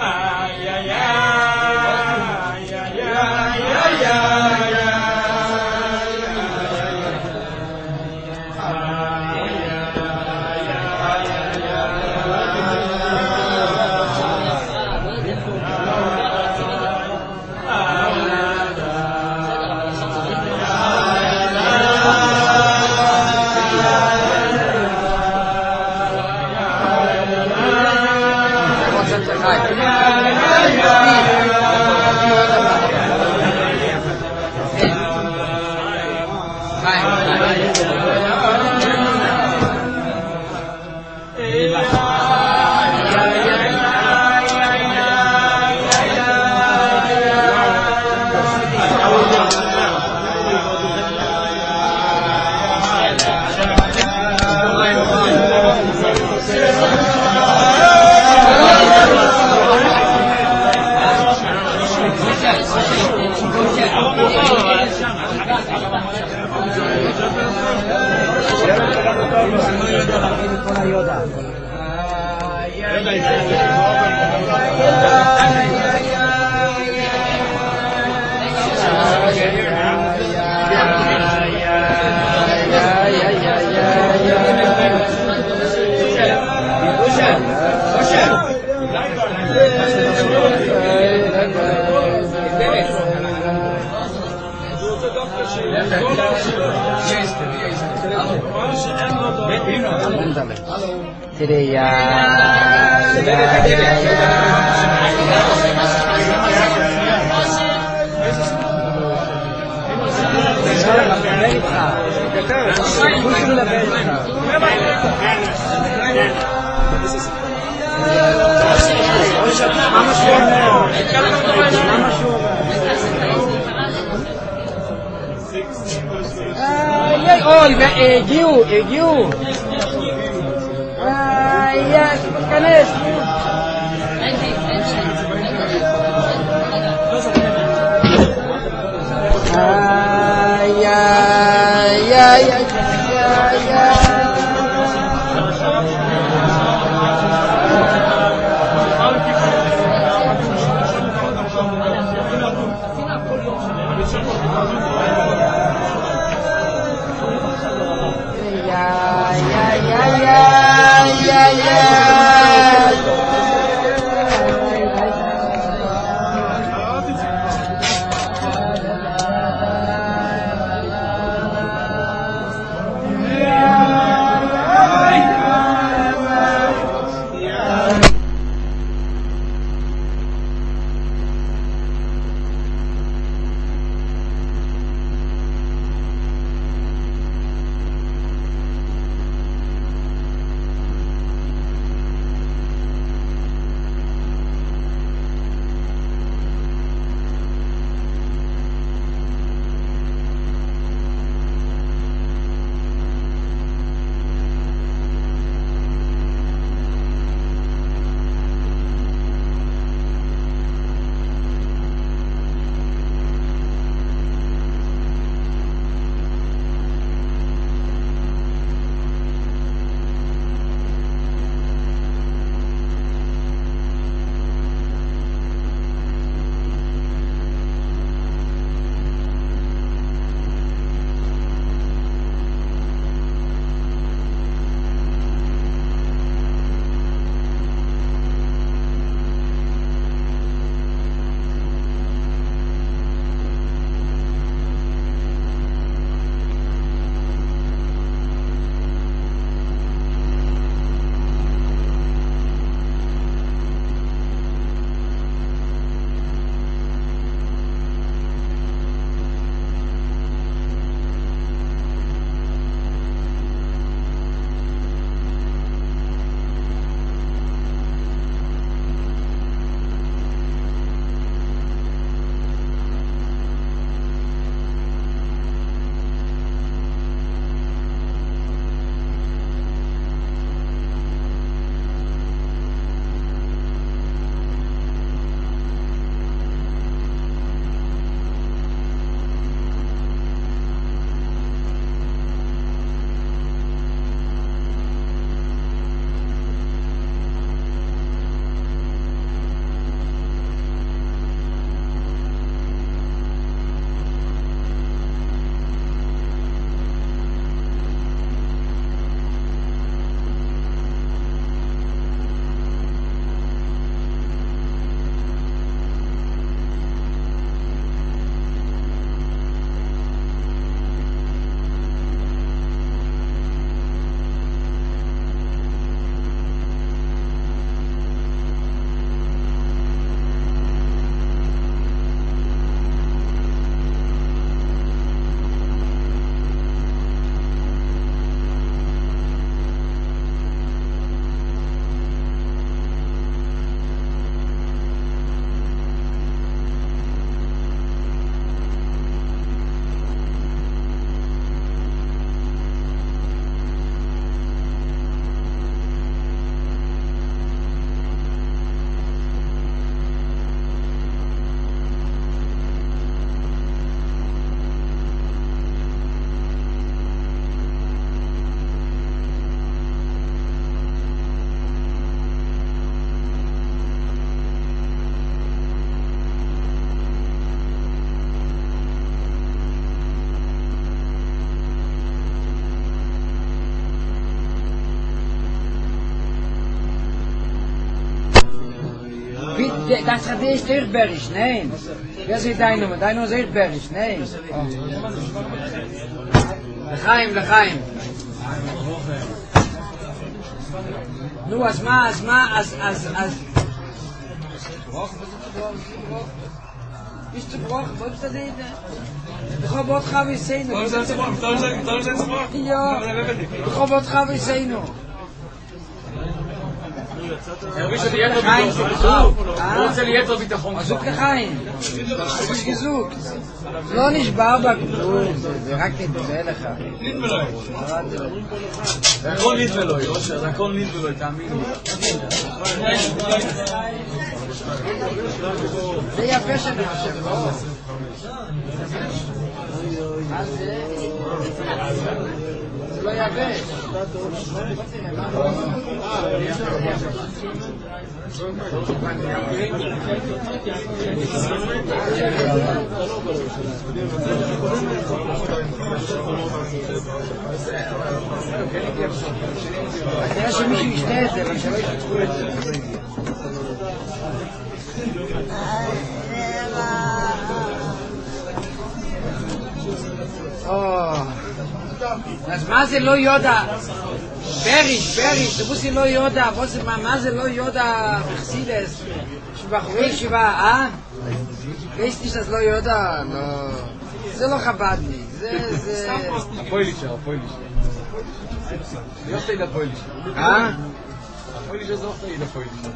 הגיעו. תיכנס. Das hat ist Irrberisch, nein. Wer ist dein Name? Dein Name ist Irrberisch, nein. L'chaim. Nu, as Bist du gebrochen? Wo ist das denn? Ich habe auch Chavi Seino. Ja, ich habe auch Chavi Seino. רוצה ליתר ביטחון. עזוב לחיים. יש גזוק. לא נשבר בכלום. זה רק נתבא לך. זה הכל נתבלוי, זה הכל נתבלוי, תאמין לי. זה יפה שאני חושב. זה לא יבש. תראה שמישהו ישתה את זה, אבל שלא ישתתפו את זה. אז מה זה לא יודע? בריש, זה בוסי לא יודע, מה זה לא יודע בחסידס? שבחורי ישיבה, ויש לי שזה לא יודע? לא, זה לא חבדניק, זה... הפוילישר. יופי לפוילישר. הפוילישר זה אופי לפוילישר.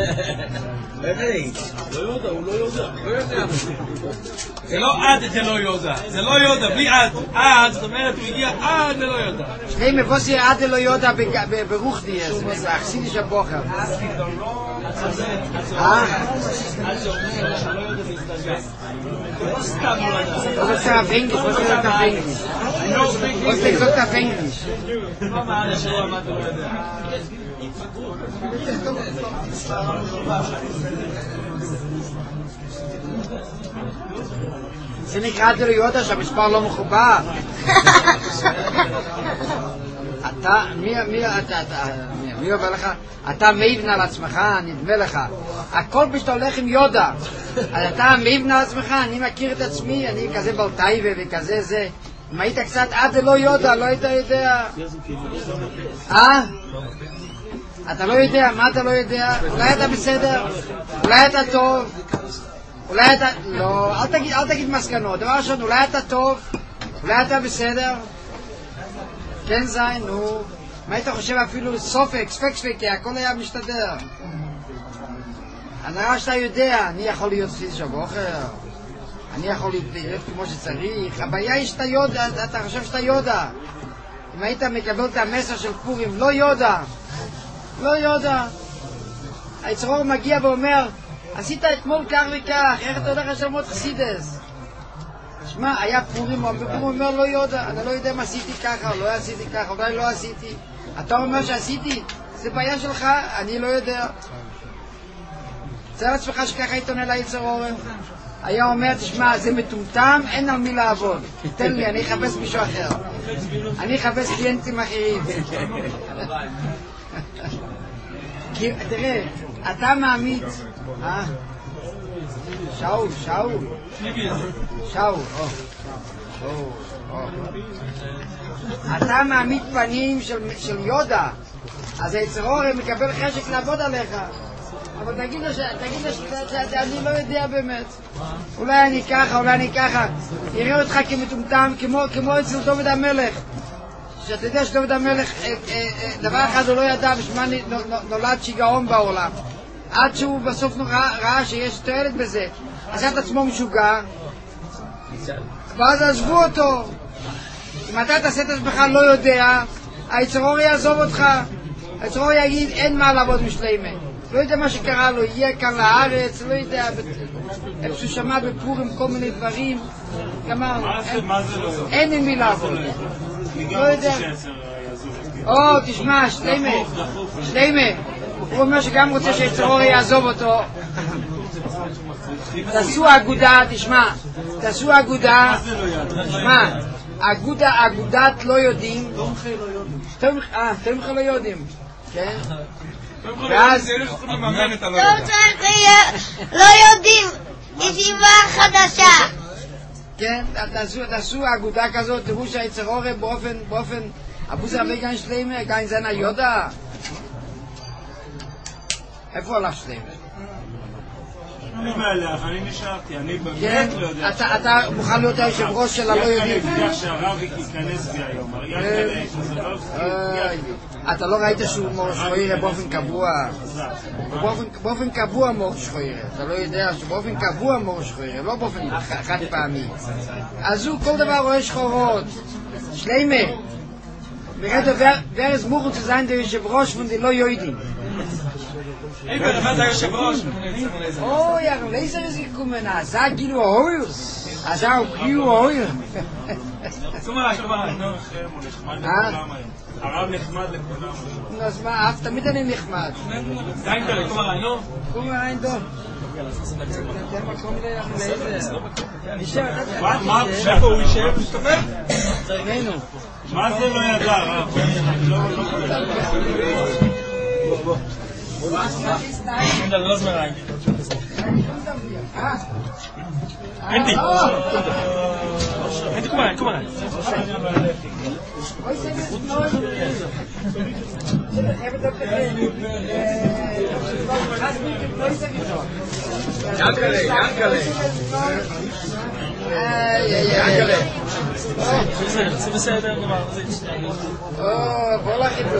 לא יודע, הוא לא יודע. זה לא עד, זה לא יודע. זה לא יודע, בלי עד. עד, זאת אומרת, הוא הגיע עד ללא יודע. שני מבוסי עד ללא יודע ברוחני, זה אכסידי של בוחר. Was ist auf Englisch? Was ist auf Englisch? Was ist auf Englisch? זה נקרא דלויודה שהמספר לא מחובר. מי אומר לך? אתה מעיבן על עצמך, נדמה לך. הכל פשוט הולך עם יודה. אז אתה מעיבן על עצמך, אני מכיר את עצמי, אני כזה בלטייבה וכזה זה. אם היית קצת עד לא יודה, לא היית יודע. אתה לא יודע, מה אתה לא יודע? אולי אתה בסדר? אולי אתה טוב? אולי אתה... לא, אל תגיד מסקנות. דבר ראשון, אולי אתה טוב? אולי אתה בסדר? כן זין, נו. מה היית חושב אפילו סופק, ספק, הכל היה משתדר. הנראה שאתה יודע, אני יכול להיות פיז שבוחר, אני יכול להיות כמו שצריך, הבעיה היא שאתה יודע, אתה חושב שאתה יודע. אם היית מקבל את המסר של פורים, לא יודע. היצרור מגיע ואומר, עשית אתמול כך וכך, איך אתה הולך לשלמות חסידס? שמע, היה פורים, הוא אומר לא יודע, אני לא יודע אם עשיתי ככה, או לא עשיתי ככה, אולי לא עשיתי. אתה אומר שעשיתי, זה בעיה שלך, אני לא יודע. תאר לעצמך שככה היית עונה ליצר אורן. היה אומר, תשמע, זה מטומטם, אין על מי לעבוד. תן לי, אני אחפש מישהו אחר. אני אחפש קליינטים אחרים. תראה, אתה מעמיד... שאול. אתה מעמיד פנים של יודה, אז היצרור מקבל חשק לעבוד עליך. אבל תגיד לו שאני לא יודע באמת. אולי אני ככה. יראה אותך כמטומטם, כמו אצל דוד המלך. שאתה יודע שדוד המלך, דבר אחד הוא לא ידע, בשביל נולד שיגעון בעולם. עד שהוא בסוף ראה שיש תועלת בזה. עשה את עצמו משוגע, ואז עזבו אותו. אם אתה תעשה את עצמך לא יודע, היצרור יעזוב אותך. היצרור יגיד אין מה לעבוד משלימה. לא יודע מה שקרה לו, יהיה כאן לארץ, לא יודע, איפה שהוא שמע בפורים כל מיני דברים. אין עם מי לעבוד. לא יודע. תשמע, שלמה. הוא אומר שגם רוצה שהיצרור יעזוב אותו. תעשו אגודה, אגודת לא יודעים. תומכה לא יודעים. כן? ואז... לא יודעים, ישיבה חדשה. כן, תעשו אגודה כזאת, תראו שהיצר אורה באופן... אבו זה הרבה גן שלמה, גן זנה יודע. איפה הלך שלמה? אני מהלך, אני נשארתי, אני באמת לא יודע. אתה מוכן להיות היושב ראש של הלא יודעים. אני הבטיח שהרב ייכנס בי היום. אתה לא ראית שהוא מורש חוירה באופן קבוע? באופן קבוע מורש חוירה. אתה לא יודע שבאופן קבוע מורש חוירה, לא באופן חד פעמי. אז הוא כל דבר רואה שחורות. שלמה. wer ist Muchel zu sein, der Yosef-Rosh von den Lo-Yoidim? Ey, wer war der Yosef-Rosh? Oh, ja, ein Leser ist gekommen, Asa Gilu Ahoyus. Asa Gilu Ahoyus. Guck mal, הרב נחמד לכולם. אז מה, אף תמיד אני נחמד. Danke, komm mal rein, no? קום rein, דו. תן מקום לאיזה. מה, איפה הוא יישב? הוא מסתובב? נו. מה זה לא ידע, הרב? Lass mal rein. Andy. Andy, komm mal rein. Yankele. זה בסדר, נאמר. בוא לחידו.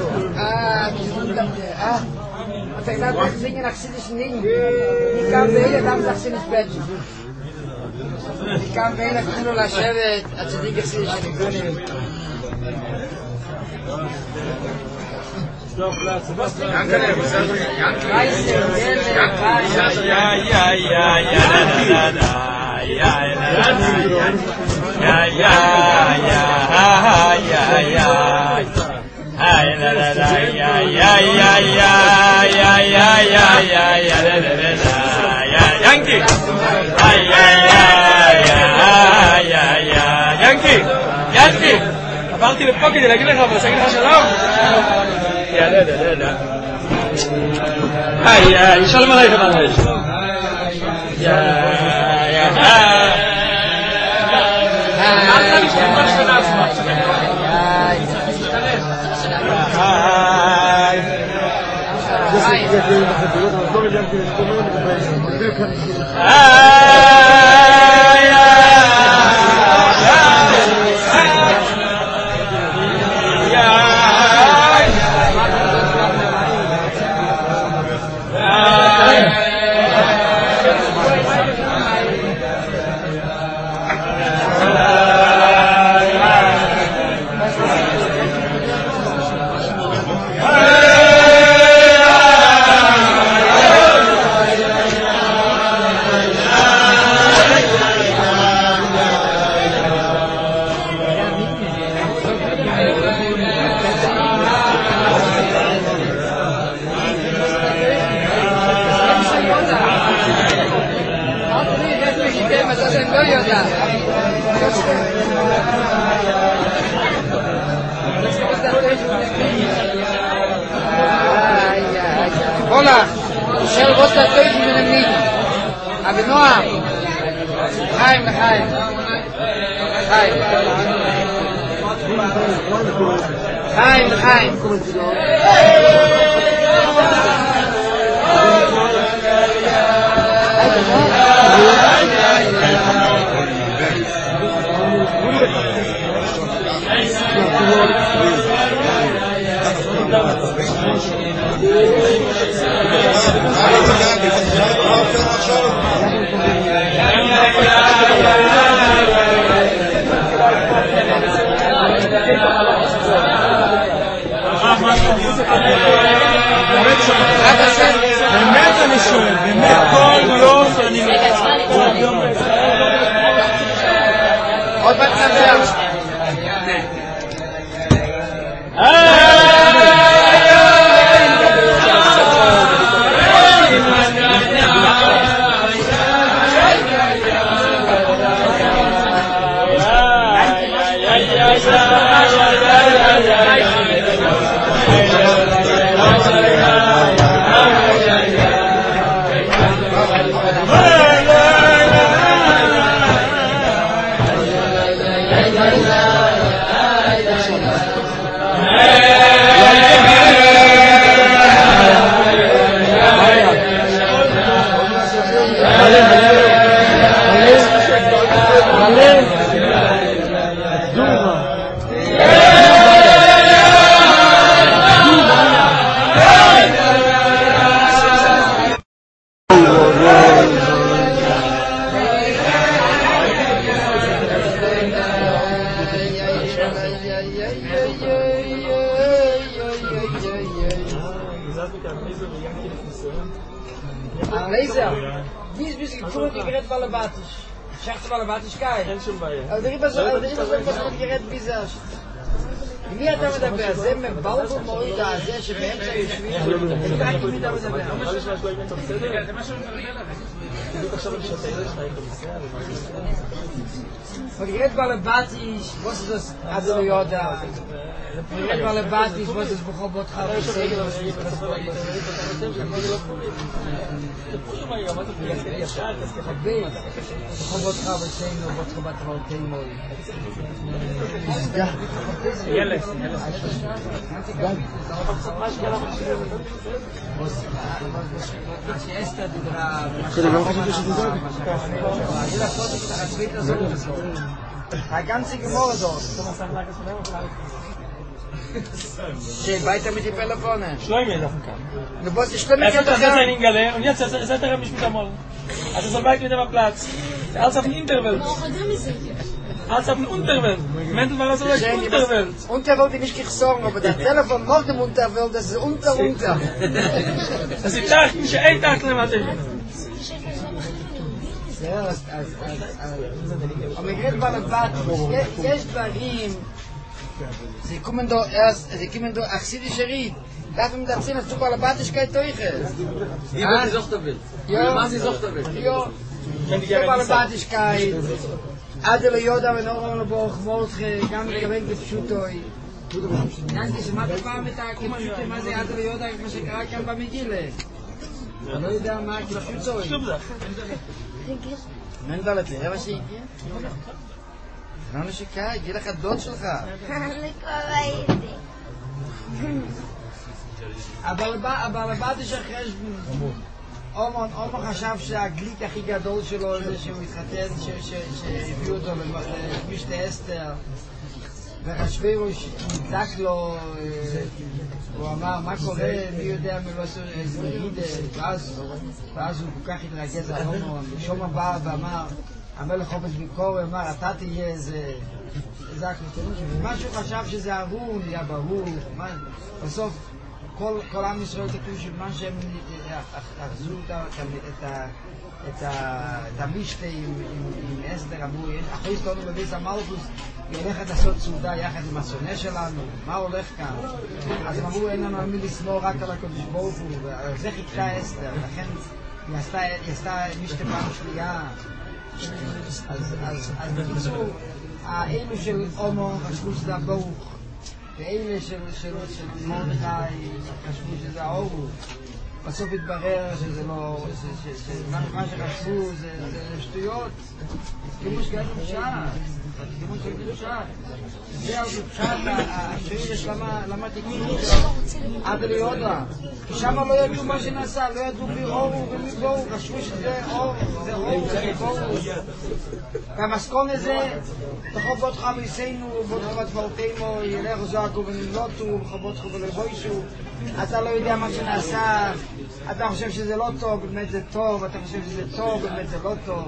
אתה יודע, אתה זינגן אכסידיש נינג. אני קם ואלה, למה זה אכסידיש בטי? אני קם ואלה, כולו לשבת, הצדיק אכסידיש נינג. ינקי! עברתי לפה כדי להגיד לך, אבל להגיד לך שלום? יאללה. היי, שלום עליכם עליך. Hola, shel vos la toy min mi. Abinoam. Haim. באמת אני שואל, באמת כל יום אני עוד פעם נדבר. gesagt, mit der Leser und Yankee Definition. Leser? Wie ist ein Kuchen gerät balabatisch? Schacht balabatisch geil. אין שום בעיה. אבל דריב הזו gerät ביזר. מי אתה מדבר? זה מבלב ומוריד הזה שבאמצע יושבים? אני רק מי אתה מדבר? מה נשמע שלא אם אתה בסדר? זה מה שאני מדבר עליו. בדיוק עכשיו אני שאתה ילד שלך איתו בסדר? Und gerät balabatisch, was ist das Adel Yoda? gerät balabatisch, was ist Bechobot Chavosei? Bechobot Chavosei, Bechobot Chavosei. ילד. Die ganze Gemorre dort. Schön, weiter mit den Telefonen. Schleim ist auf dem Kamm. Du musst die Stimme Er sagt ein Ingele und jetzt seid er mich mit einmal. Also soll weit mit dem Platz. Als auf dem Interwelt. Als auf dem Unterwelt. Mendel war das so ein Unterwelt. Unterwelt will ich nicht sagen, aber das Telefon nach dem Unterwelt, das ist unter. Das ist Tag, nicht ein Tag mehr hatte. Aber ich rede mal ein Bad. Jetzt bei ihm, sie kommen da achsidische Ried. Darf ich mir erzählen, dass du bei der Badischkeit durch ist? Wie wird die Sochter will? Ja. Was die Sochter will? Ja. Du bei der Badischkeit. Adel Yoda und Oren Boch, Molche, גם מקבל בפשוטוי. יענתי, שמעת פעם את הפשוטוי, מה זה Adel Yoda, כמו שקרה כאן במגילה? אני לא יודע מה הפשוטוי. מנדל, תראה מה שהגיע? זה לא נשיקה, הגיע לך דוד שלך. אני כבר ראיתי. אבל הבת יש החשבון. עומר חשב שהגליק הכי גדול שלו זה שהוא התחתן, שהביאו אותו למשתה אסתר, וחשברוש נדלק לו, הוא אמר מה קורה, מי יודע מי לא עשו איזה נגידה, ואז הוא כל כך התרגז על עומר, ושומר בא ואמר, המלך חופש ביקורי, אמר אתה תהיה איזה מה שהוא חשב שזה ארון, היה ברור, בסוף כל עם ישראל תקום שבמה שהם אחזו את המשתה עם אסתר, אמרו, אחרי סתנו בביס המלכוס, היא הולכת לעשות סעודה יחד עם השונא שלנו, מה הולך כאן? אז הם אמרו, אין לנו מי לשמור רק על הקדוש ברוך הוא, וזה חיכתה אסתר, לכן היא עשתה משתה פעם שנייה. אז בקיצור, האלו של עומר חשבו שזה הברוך, ואלה של מרדכי חשבו שזה האורות. בסוף התברר שזה לא, מה שחשבו זה שטויות. כמו שגאינו פשט. זה הפשט, השאירש למה תקנו עד ליודה. כי שם לא ידעו מה שנעשה, לא ידעו מי אורו ומי בואו, חשבו שזה אור, זה אור, זה בואו. והמסכון הזה, תחובot חמיסנו, בוא תחובת פורתנו, ילך זועקו ונמלוטו, תחובot חובו לבוישו. אתה לא יודע מה שנעשה, אתה חושב שזה לא טוב, באמת זה טוב, אתה חושב שזה טוב, באמת זה לא טוב.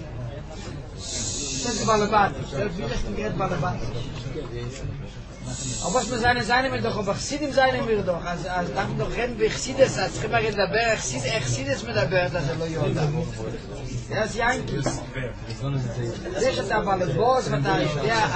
זה בעלבטיש, זה בדיוק נקראת בעלבטיש. אבל was wir seine mit doch Chassidim seine mir doch, also dann doch reden wir Chassidus, als צריכים הרי לדבר, Chassidus מדבר, das לא יודע. זה יאנקיס. זה שאתה בא לבוס ואתה יודע,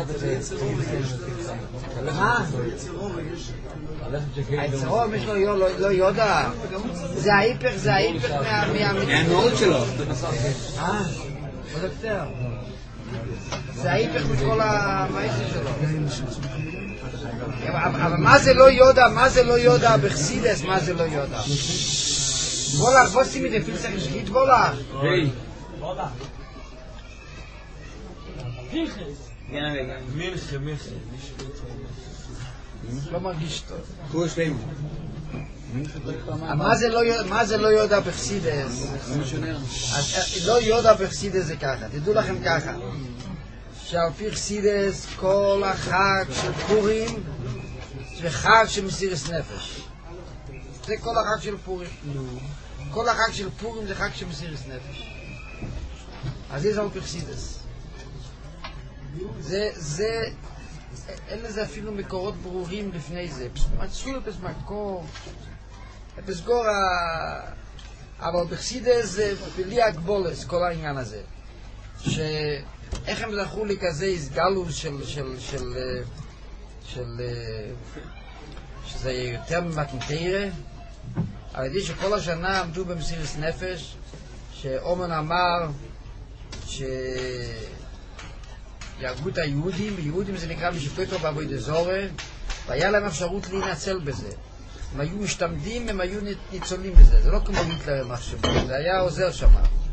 היצרום יש לו לא יודע, זה ההיפך מהמציאות שלו. עוד יותר. זה ההיפך מכל המעשה שלו. אבל מה זה לא יודע בחסידס, מה זה לא יודע? בולך, בוא שימי דפיל צריך שגיט בולך. מלכה. לא מרגיש טוב. קורא שלם. מה זה לא יודע בחסידס? לא יודע בחסידס זה ככה, תדעו לכם ככה, שעל פי חסידס כל החג של פורים זה חג של מסירת נפש. זה כל החג של פורים. כל החג של פורים זה חג של מסירת נפש. אז זה על פי חסידס. זה אין לזה אפילו מקורות ברורים לפני זה. מצאו את המקור בסגור אבל בחסידות זה בלי הגבולת, כל העניין הזה. שאיך הם זכו לי כזה הסגלו שזה יותר ממתנתרא, על ידי שכל השנה עמדו במסירות נפש, שאומן אמר שיהרגו את היהודים, ויהודים זה נקרא משפטו בעבודה זרה, והיה להם אפשרות להינצל בזה. הם היו משתמדים, הם היו ניצולים בזה. זה לא כמו היטלר הם מחשבו, זה היה עוזר שם.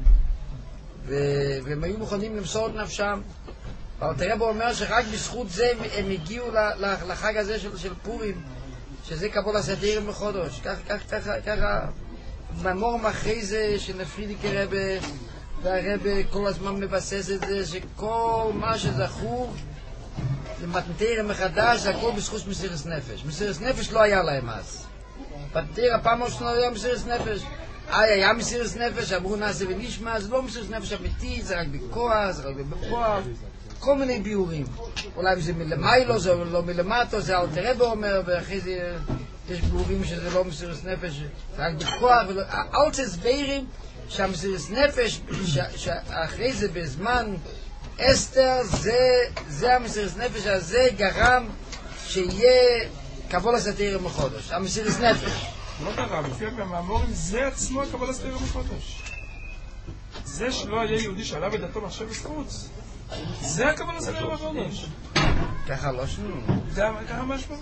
והם היו מוכנים למסור את נפשם. אבל תראה אומר שרק בזכות זה הם הגיעו לחג הזה של פורים, שזה קבולת התורה מחודש. ככה, במורם אחרי זה שנפרידיקי רבה, והרבה כל הזמן מבסס את זה, שכל מה שזכור, למתנתרא מחדש, זה הכל בזכות מסירות נפש. מסירות נפש לא היה להם אז. מתנתרא פעם ראשונה לא היה מסירות נפש. היה מסירות נפש, אמרו נעשה ונשמע, זה לא מסירות נפש אמיתית, זה רק בכוח, זה רק בכוח. כל מיני ביורים. אולי זה מלמיילו, זה לא מלמטו, זה אל תראה ואומר, ואחרי זה יש ביורים שזה לא מסירות נפש, זה רק בכוח. אל תסבירים שהמסירות נפש, שאחרי זה בזמן אסתר, זה המסירות נפש הזה גרם שיהיה קבולת התורה מחודש. המסירות נפש. לא גרם, לפי המאמרים, זה עצמו קבולת התורה מחודש. זה שלא היה יהודי שעלה בדתו לחשב בזכות, זה הקבולת התורה מחודש. ככה לא שנו. ככה משהו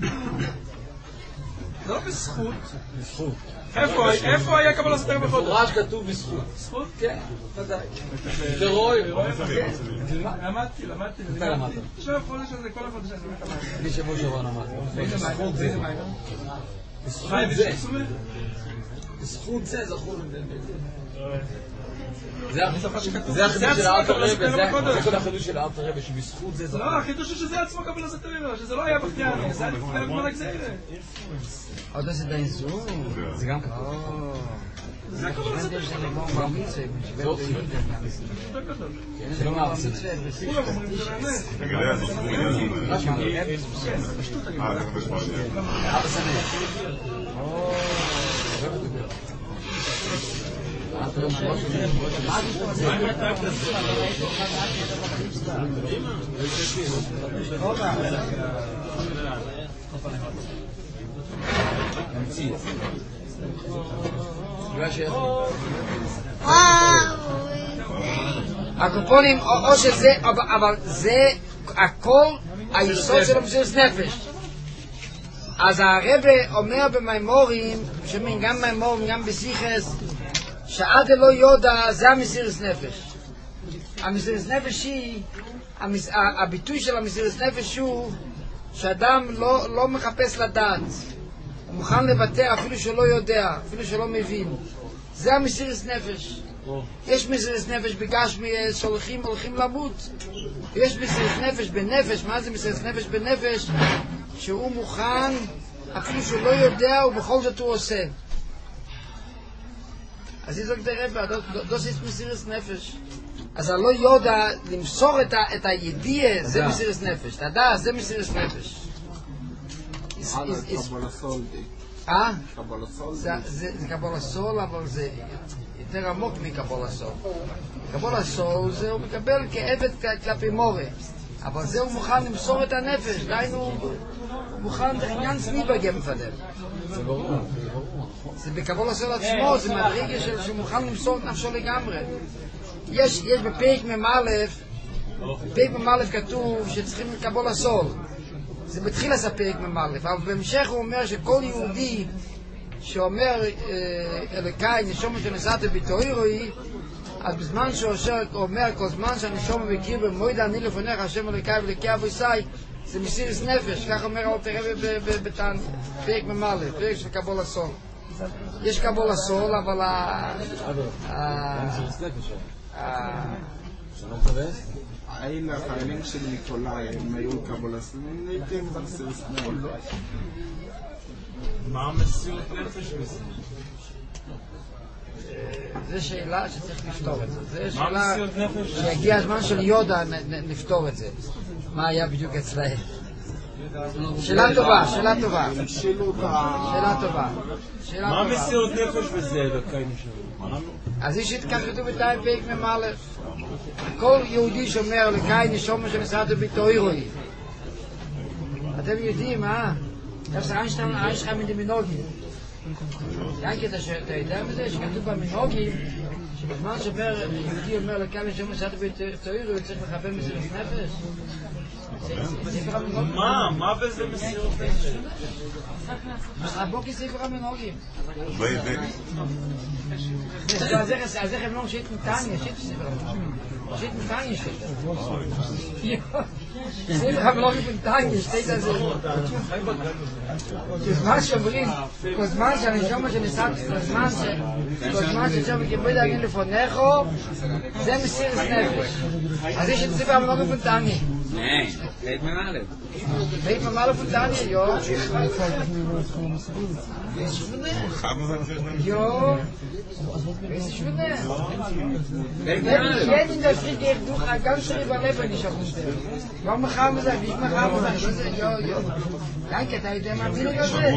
לא בזכות. בזכות. איפה היה קבולת התורה מחודש? מפורש כתוב בזכות. זכות? כן, ודאי. זה רוי. למדתי. אתה למדת. עכשיו החודש הזה, כל החודש הזה, בלי שבוע שבוע למדת. בזכות זה. בזכות זה זכור. זה החידוש של האלטר רבי, זה כל החידוש של האלטר רבי, שבזכות זה זכור. לא, החידוש שזה עצמו קבולת התורה, שזה לא היה בכתיאני, זה היה לפני הגמרא הגזירה. עוד עשית איזור? זה גם כתוב. זה הקבולת התורה. זה לא מהרצה. כולם אומרים שזה האמת. אבא סנאי. הקופונים, או שזה, אבל זה הכל היסוד של המסירות נפש. אז הרבי אומר במימורים, שומעים גם במימורים, גם בשיחס, שעד לא יודע, זה המסירות נפש. המסירות נפש היא, הביטוי של המסירות נפש הוא, שאדם לא מחפש לדעת. הוא מוכן לוותר אפילו שלא יודע, אפילו שלא מבין. זה המסירות נפש. יש מסירות נפש בגשמי שהולכים למות. יש מסירות נפש בנפש. מה זה מסירות נפש בנפש? שהוא מוכן, אפילו שהוא לא יודע, ובכל זאת הוא עושה. אז היא זוגת הרבה, דוסיס מסירות נפש. אז אני לא יודע למסור את הידיעה, זה מסירות נפש. תדע, זה מסירות נפש. זה קבולת סול, אבל זה יותר עמוק מקבולת סול. קבולת סול זה הוא מקבל כעבד כלפי מורה, אבל זה הוא מוכן למסור את הנפש, דיינו הוא מוכן עניין סניב בגם פדם. זה ברור. זה בקבולת סול עצמו, זה מדרגה שהוא מוכן למסור את נפשו לגמרי. יש בפרק מ"א כתוב שצריכים לקבולת סול. זה מתחיל לספק ממלף, אבל בהמשך הוא אומר שכל יהודי שאומר אלוקי נשמה שנסעת בתוירוי, אז בזמן שהוא אומר כל זמן שהנשמה מכיר במועד אני לפניך השם אלוקי ולוקי אבויסאי, זה מסירות נפש, כך אומר אלתר רבי בתן פרק מ"א, פרק של קבולת סול. יש קבולת סול, אבל האלה החיילים של ניקולאי, הם היו קבולת סול, הם נהייתם במסירות נפש. מה המסירות נפש בזה? זו שאלה שצריך לפתור את זה. זו שאלה שהגיע הזמן של יודה לפתור את זה. מה היה בדיוק אצלהם. שאלה טובה, שאלה טובה. המשילות שאלה טובה. מה מסירות נפש בזה, דקאי נשאר? אז יש התכתבו בינתיים פרק ממלא. כל יהודי שאומר לקאי נשמה שנסעתו בתוירוי. אתם יודעים, das reinschreiben in die Minogim. Danke, dass du יודע מזה, שכתוב במינוגים, שבזמן שאומר, יהודי אומר לקאי נשמה שנסעתו בתוירוי, הוא צריך לכוון מסירות נפש. מה בזה מסירות נפש? הבוקר ספר המנהוגים. אז איך הם לא שיט נתניה, שיט ספר המנהוגים. שיט נתניה שיט. ספר המנהוגים בנתניה, שתית על זה. כזמן שאומרים, כזמן שהנשמה שנסעת, כזמן ששם כיבוד להגיד לפונכו, זה מסירות נפש. אז יש את ספר המנהוגים בנתניה. Nee, weet me maar. Weet me maar op het tanje, joh. Jo. Wees je schon ne? Jeden das kriegt ich durch ein ganzes Überleben nicht auf uns. Ja, wir haben gesagt, wie wir haben gesagt, jo. Danke, da ist immer wieder gesagt.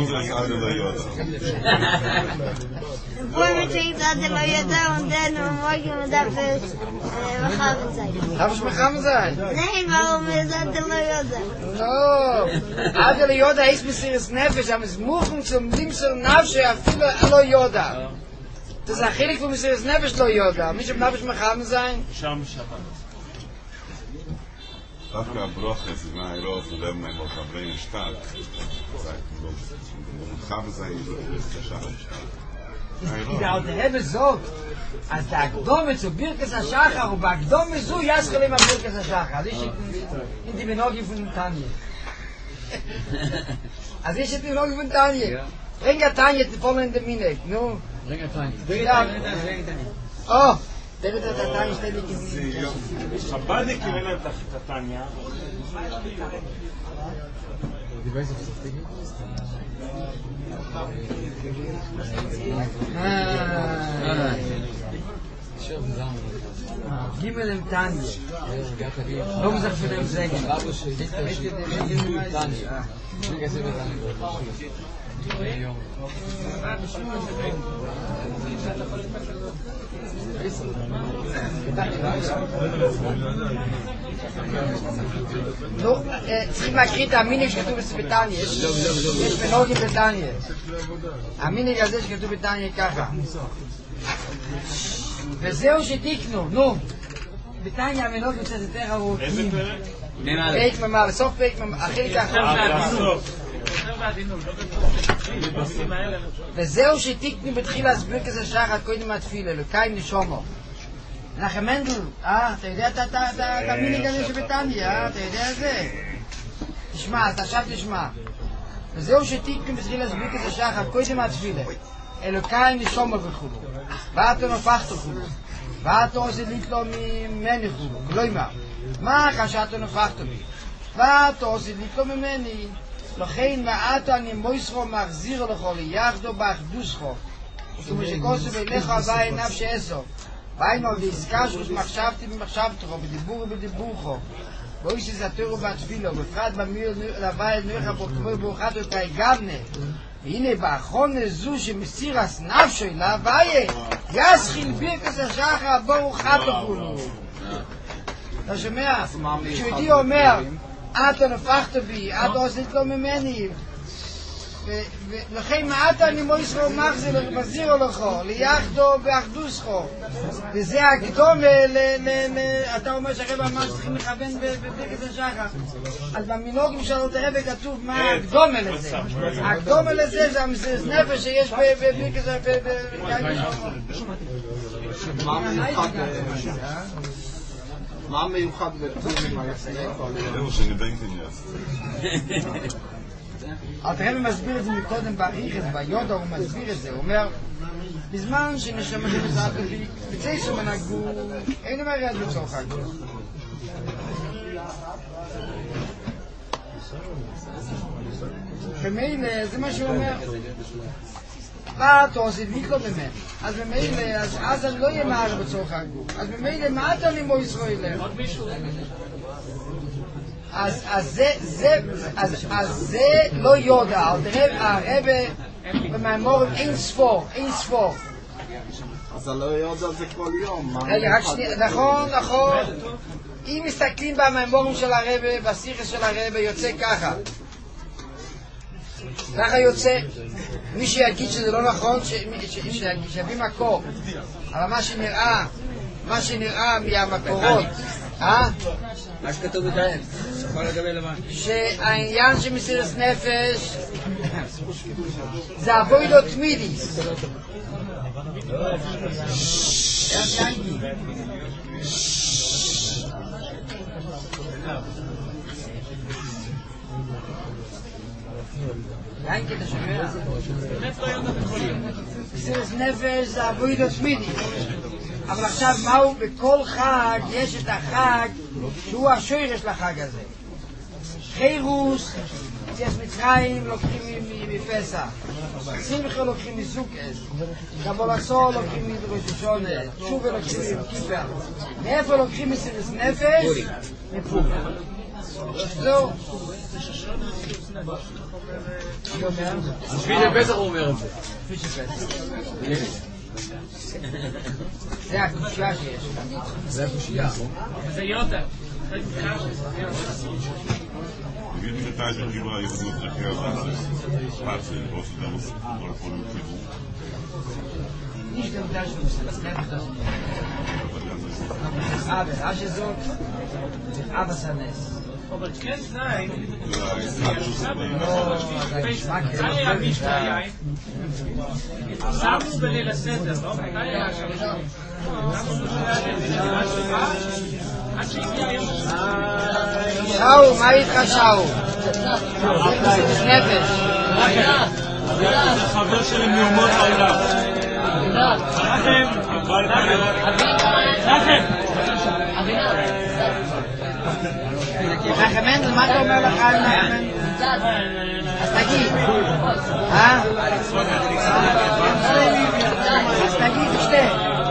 Vorher mit sich da der Leute und dann morgen und dann wir haben sein. Darf ich mir sein? Nein, warum wir sind der Leute? No. Aber der Yoda ist Messias Nefesh, am es muchen zum Limsel Nafshe, a viele Lo Yoda. Das ist ein Chilik von Messias Nefesh Lo Yoda. Mich im Nefesh Mechamen sein? שם שבת. דווקא הברוך הזה מהאירוף, ולב מהאירוף הברין השתק, מרחב הזה ישתשע. Der alte Rebbe sagt, als der Akdome zu Birkes HaShachar und bei Akdome zu Jaschelim am Birkes HaShachar. Das ist in die Benogim von Tanje. Also ich hätte die Benogim von Tanje. Bring a Tanje, die Polen in der Minek. Nu. Bring a Tanje. Oh, der wird der Tanje ständig in die חב"דניק אין להם את התניה. Gimel im Tanje. Warum sagt für den Segen? נו, צריכים להקריא את המיניג שכתוב בטניה. יש בנוגים בטניה. המיניג הזה שכתוב בטניה ככה. וזהו שתיקנו, נו. בטניה המנוגים קצת יותר ארוך. איזה פרק? פרק ממעל, סוף פרק ממעל, החלק האחרון. וזהו שתיקנו בתחילה ברכס השחר קודם מהתפילה, לקיים נשומו. נחם מנדל, אתה יודע את המיניג הזה שבטניה, אתה יודע את זה? תשמע, אתה עכשיו תשמע. וזהו שתיקנו בתחילה ברכס השחר קודם מהתפילה, אלוקיים נשומו וכולו. ואתו נפחת וכולו. ואתו עושה ליטלו ממני וכולו. כלומר, מה חשתו נפחת בי? ואתו עושה ליטלו ממני. לכן מעטו אני מויסרו מחזיר לכו ליחדו באחדוסכו. כמו שכוסו בלך הבא עיניו שעשו. והיינו והזכשו שמחשבתי במחשבתכו, בדיבור ובדיבורכו. ואוי שזתורו בתפילו, בפרט במיר לבא אלנויך בו כמו ברוכתו את היגבנה. והנה באחרון זו שמסיר הסנפשו אליו, ואיה, יסחיל בירקס השחר ברוכת לכולו. אתה שומע? כשיהודי אומר, אתה נפחת בי, אתה עושית לו ממני, ולכן מעטה אני מויסרו מחזירו לכו, ליחדו באחדוסכו. וזה הקדום, אתה אומר שהרב אמר שצריכים לכוון בברכת השחר. אז במינוגים שלו תראה כתוב מה הקדום לזה. הקדום לזה זה המסירות נפש שיש בברכת השחר. מה מיוחד בפורים היחסים? זהו שנבנקן יעשו. הרב מסביר את זה מקודם באריכות, ביודו הוא מסביר את זה, הוא אומר, בזמן שנשמה שמזעת בי, בצייסו מנהגו, אין אומר יד בצורך הגו. במילא, זה מה שהוא אומר. ואתו עושה ליטלו ממנו. אז במילא, אז אני לא יהיה מער בצורך הגו. אז במילא, מעט אני מו ישראל. עוד מישהו? אז זה לא יודע, הרב במאמרים אין ספור. אז הלא יודע זה כל יום. רגע, רק שנייה, נכון. אם מסתכלים במאמרים של הרב, בשיחה של הרב, יוצא ככה. ככה יוצא, מי שיגיד שזה לא נכון, שיביא מקור. אבל מה שנראה מהמקורות, מה שכתוב בדעת, יכול לגבי לבן. שהעניין של מסירת נפש זה עבודות תמידיס. ינקי, אתה שומע? מסירת נפש זה עבודות תמידיס. אבל עכשיו מהו? בכל חג יש את החג שהוא השורש לחג הזה. חירוס, יציאת מצרים לוקחים מפסח, שמחה לוקחים מסוכת, קבולסול לוקחים מדרוש השונה, תשובה לוקחים מכיפר. מאיפה לוקחים מסירת נפש? מפורים. זהו. אני אומר? בשביל פסח הוא אומר את זה. בשביל פסח. זה הקושייה שיש. זה הקושייה. זה יודע. Wie viele Tage über jetzt nur Wahnsinn, was du damals von nicht dem Fleisch von das Leben das. Aber also aber sanes. Aber kennt sein. Sabes בליל הסדר, לא? שאו, מה איתך שאו? נפש. זה חבר שלי מאומות העולם. נחם מנדל, מה אתה אומר לך על נחם? אז תגיד. אז תגיד, תשתה.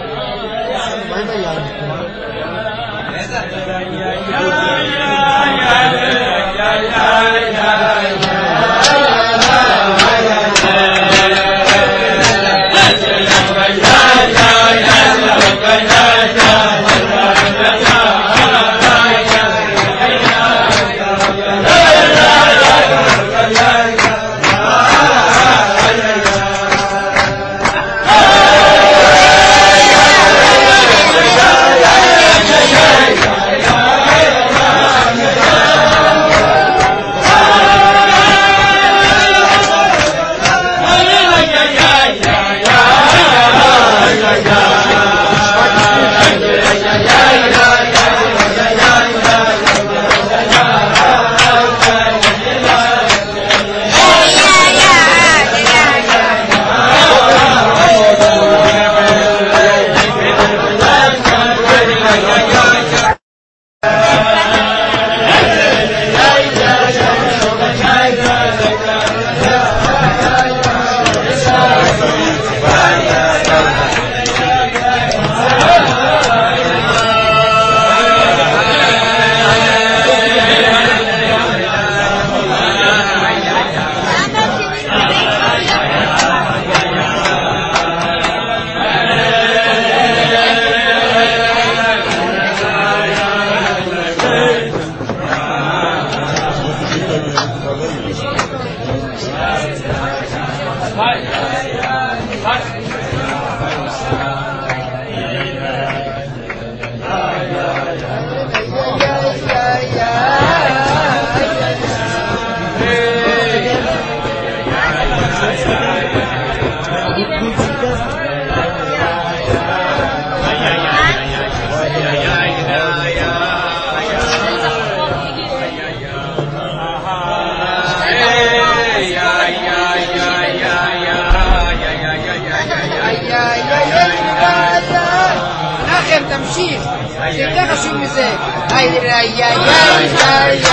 תמשיך, זה יותר חשוב מזה. איי איי איי איי איי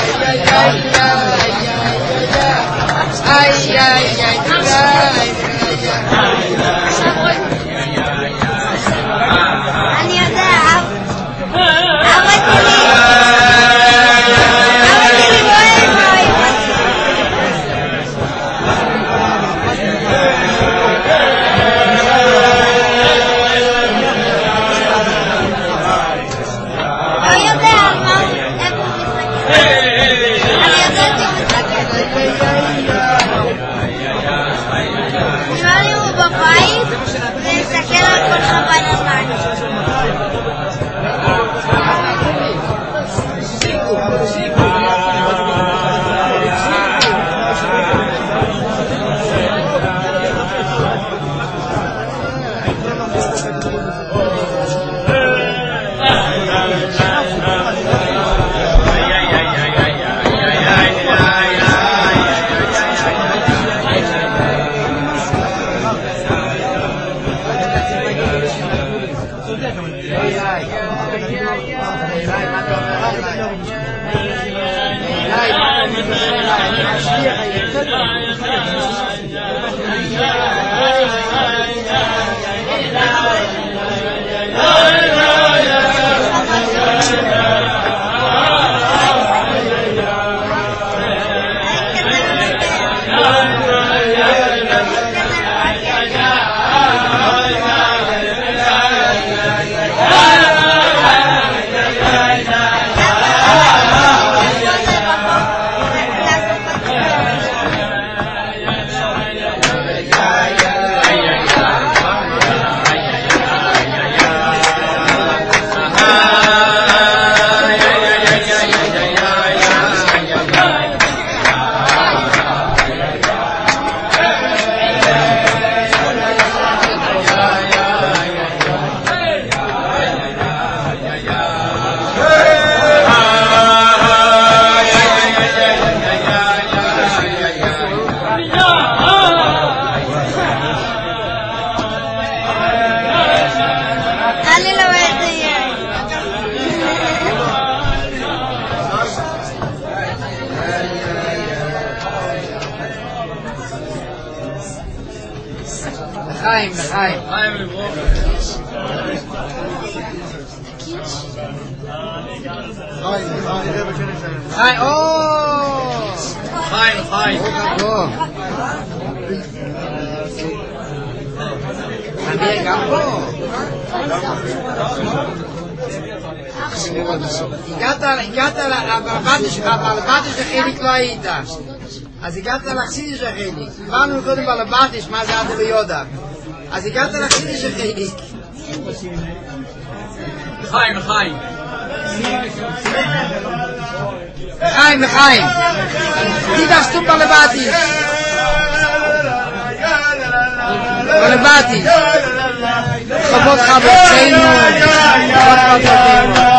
איי איי איי אני יודע, עבדתי לי נראה לי הוא בבית ולהסתכל על כל חבל הזמן. לחיים, לחיים. חיים לברוך. חיים, חיים, חיים. אני גם פה. הגעת לבלבטי שלך, בלבטי של חיליק לא היית. אז הגעת לחסידי של חיליק. דיברנו קודם בלבטי, מה זה עד ויודע. אז הגעת לחסידי של חיליק. לחיים, לחיים. לחיים, לחיים. תיגשתו בלבטי. בלבטי. חוות חברתנו. חוות חברתנו.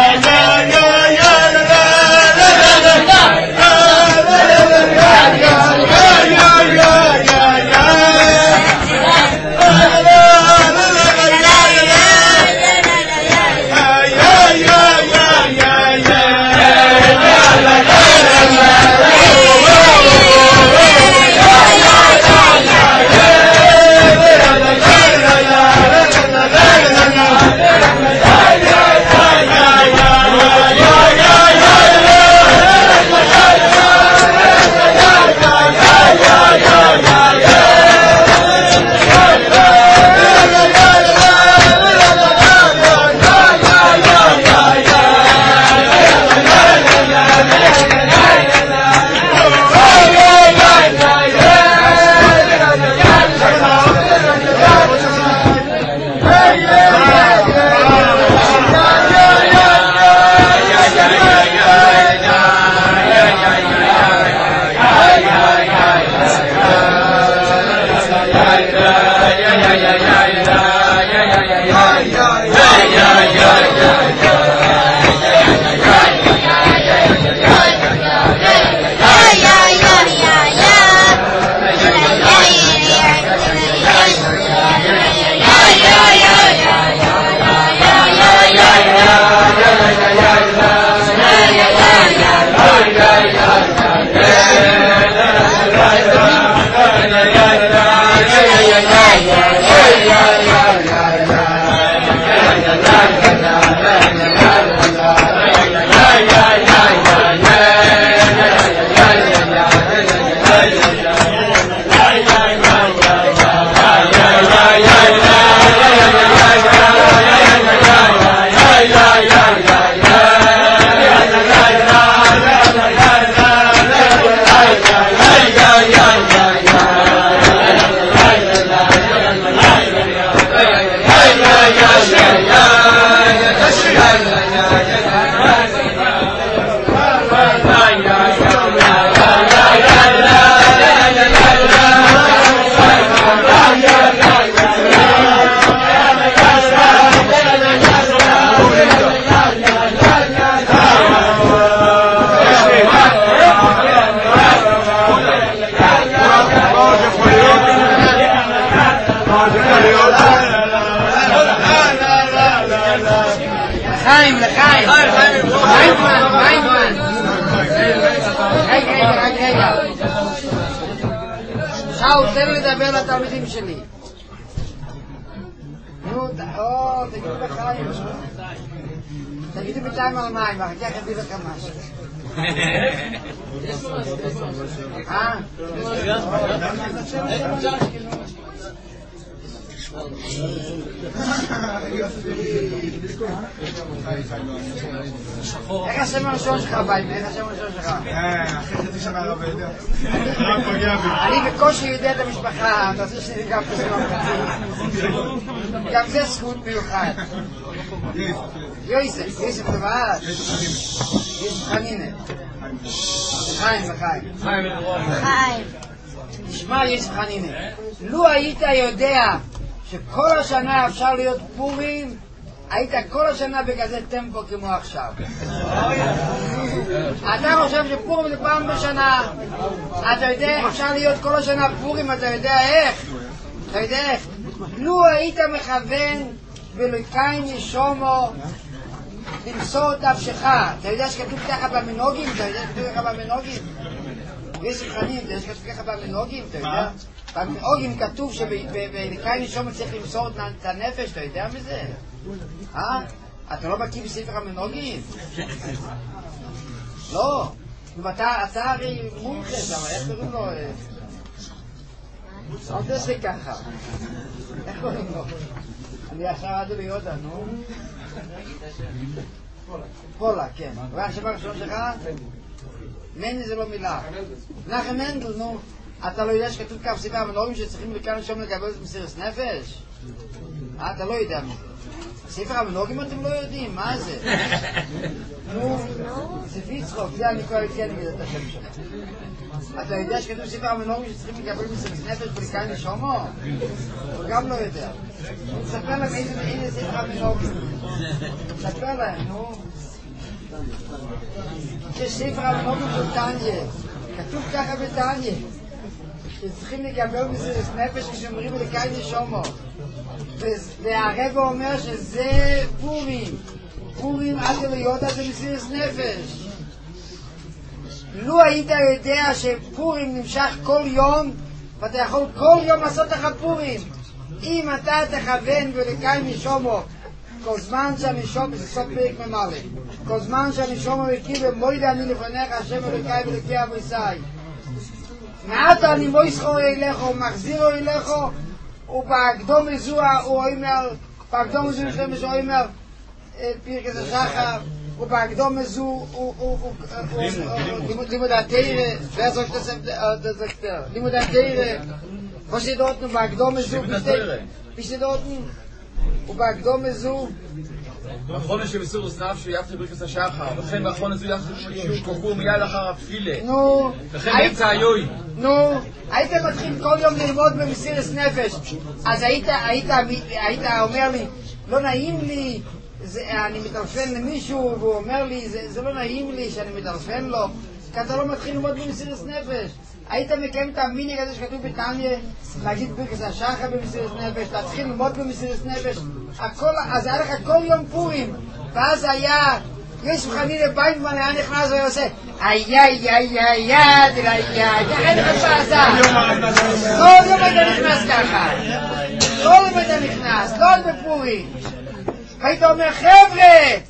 לחיים, לחיים. מיינמן. רגע. שאול, תן לי לדבר לתלמידים שלי. נו, תגידו לחיים. תגידו בינתיים על מים, אחר כך אביא לכם משהו. איך השם הראשון שלך באים? איך השם הראשון שלך? אחרי חצי שנה רב יודע. אני בקושי יודע את המשפחה, אתה רוצה שאני גם תשמע חצי. גם זה זכות מיוחד. יוסף טבעת. יוסף חנינה. לחיים. תשמע יוסף חנינה. לו היית יודע שכל השנה אפשר להיות פורים, היית כל השנה בכזה טמפו כמו עכשיו. אתה חושב שפורים זה פעם בשנה, אתה יודע איך אפשר להיות כל השנה פורים, אתה יודע איך? לו היית מכוון ולקיים ישומו למסור את נפשך, אתה יודע שכתוב ככה במנהוגים? יוסף חנין, אתה יודע שכתוב ככה במנהוגים? אתה יודע? במנהוגים כתוב שבלקיים ישומו צריך למסור את הנפש, אתה יודע מזה? אתה לא בקיא בספר המנהוגים? לא. אתה הרי מומחה שם, איך קוראים לו? אל תעשה ככה. איך קוראים לו? אני עכשיו עד ליודה, נו. פולה, כן. והשם הראשון שלך? מני זה לא מילה. נחם מנדל, נו. אתה לא יודע שכתוב כף ספר המנהוגים שצריכים לכאן שם לקבל את מסירת נפש? אתה לא יודע מזה. ספר המנהוגים אתם לא יודעים, מה זה? נו, זה פיצחוק, זה אני כבר כן אגיד את השם שלך. אתה יודע שכתוב ספר המנהוגים שצריכים לקבל מסירת נפש ולקיים לשומו? הוא גם לא יודע. תספר להם איזה ספר המנהוגים. תספר להם, נו. שספר המנהוגים של טניה, כתוב ככה בטניה, שצריכים לקבל מסירת נפש כשאומרים ולקיים לשומו. והרב אומר שזה פורים עד ליודה זה מסירת נפש. לו היית יודע שפורים נמשך כל יום ואתה יכול כל יום לעשות לך פורים, אם אתה תכוון ולקיים משומו כל זמן שאני שומע, זה סוף פרק ממלא, כל זמן שאני שומע וכי במוידה אני לפניך השם אלוקי ולוקי אבויסאי, מעתה אני מויסחו אליך ומחזירו אליך, ובהקדום הזוה הוא אומר, בהקדום הזו משלמש הוא אומר פרקס השחר, ובהקדום הזו לימוד התורה, לימוד התורה, פשידותנו בהקדום הזו, פשידותנו, ובהקדום הזו האחרון שמסור סנף שיפת פרקס השחר, וכן באחרון הזו יפת שיעור קורקור מיד אחר התפילה, וכן באמצע היוי. נו, היית מתחיל כל יום ללמוד במסירת נפש, אז היית אומר לי, לא נעים לי, אני מטלפן למישהו והוא אומר לי, זה לא נעים לי שאני מטלפן לו, כי אתה לא מתחיל ללמוד במסירת נפש. היית מקיים את המיניג הזה שכתוב בטניה, להגיד פרקס השחר במסירת נפש, להתחיל ללמוד במסירת נפש, אז היה לך כל יום פורים, ואז היה יוסף חנינה ביינמן היה נכנס והיה עושה ככה אין לך שעשה, כל יום היית נכנס ככה, לא עוד בפורים, והיית אומר חבר'ה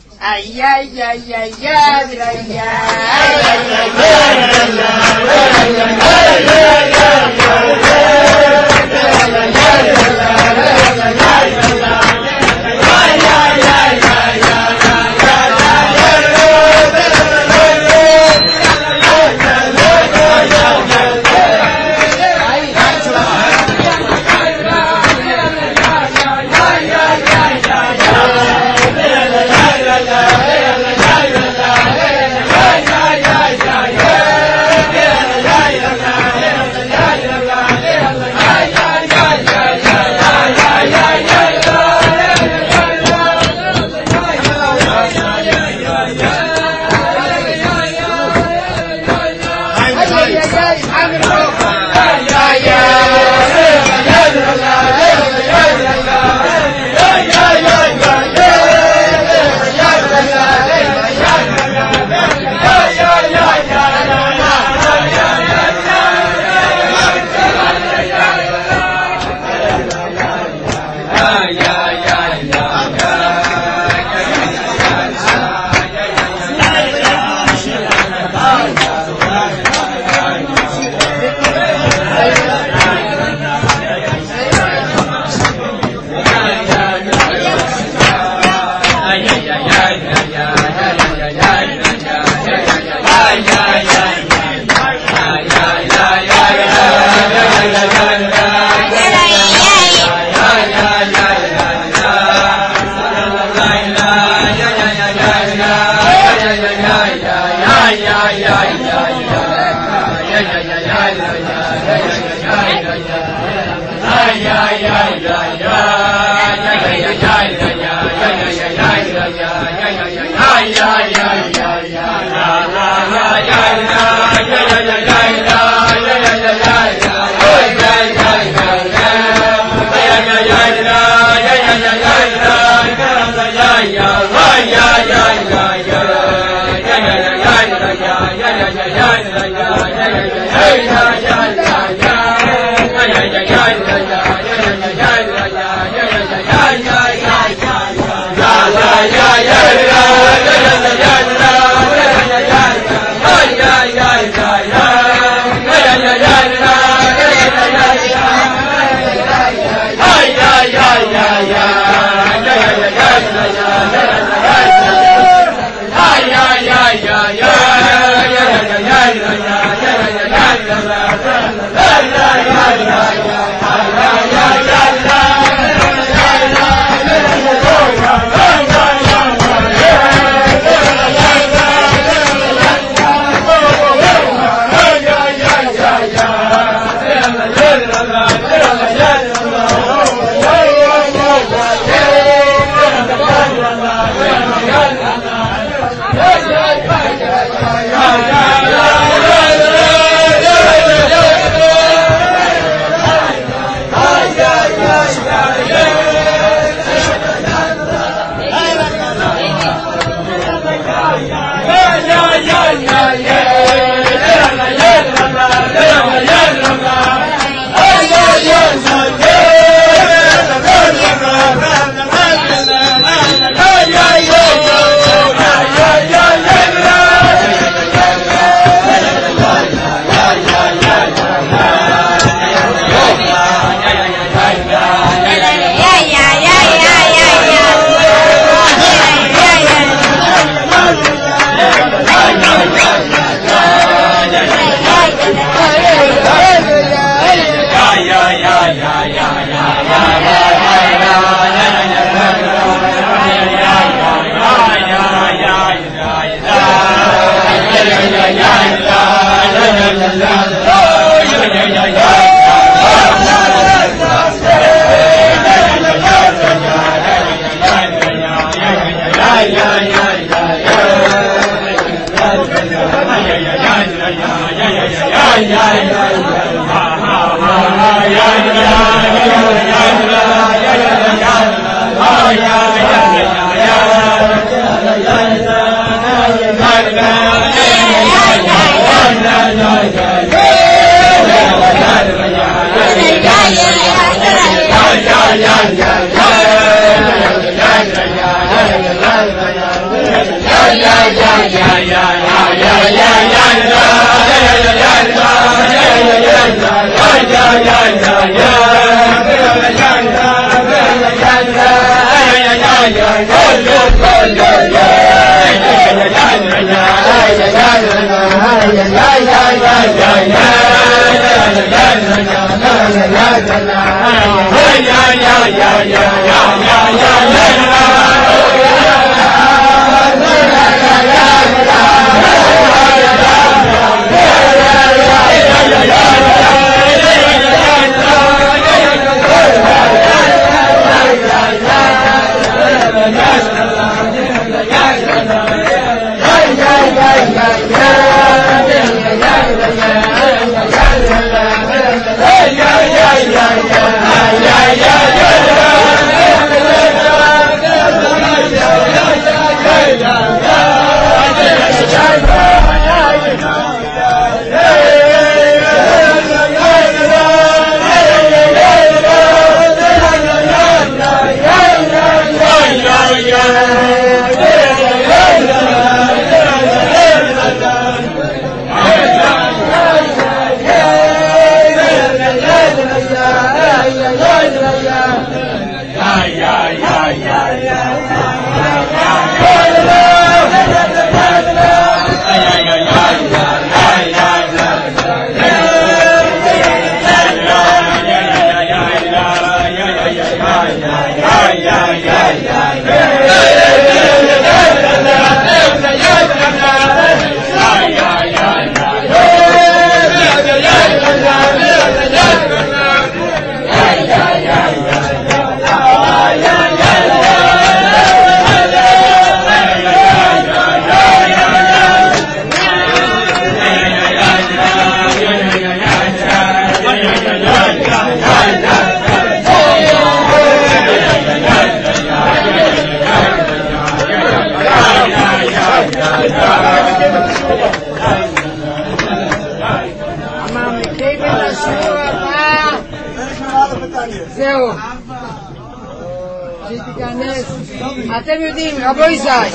שתיכנס. אתם יודעים, רבו ישראל.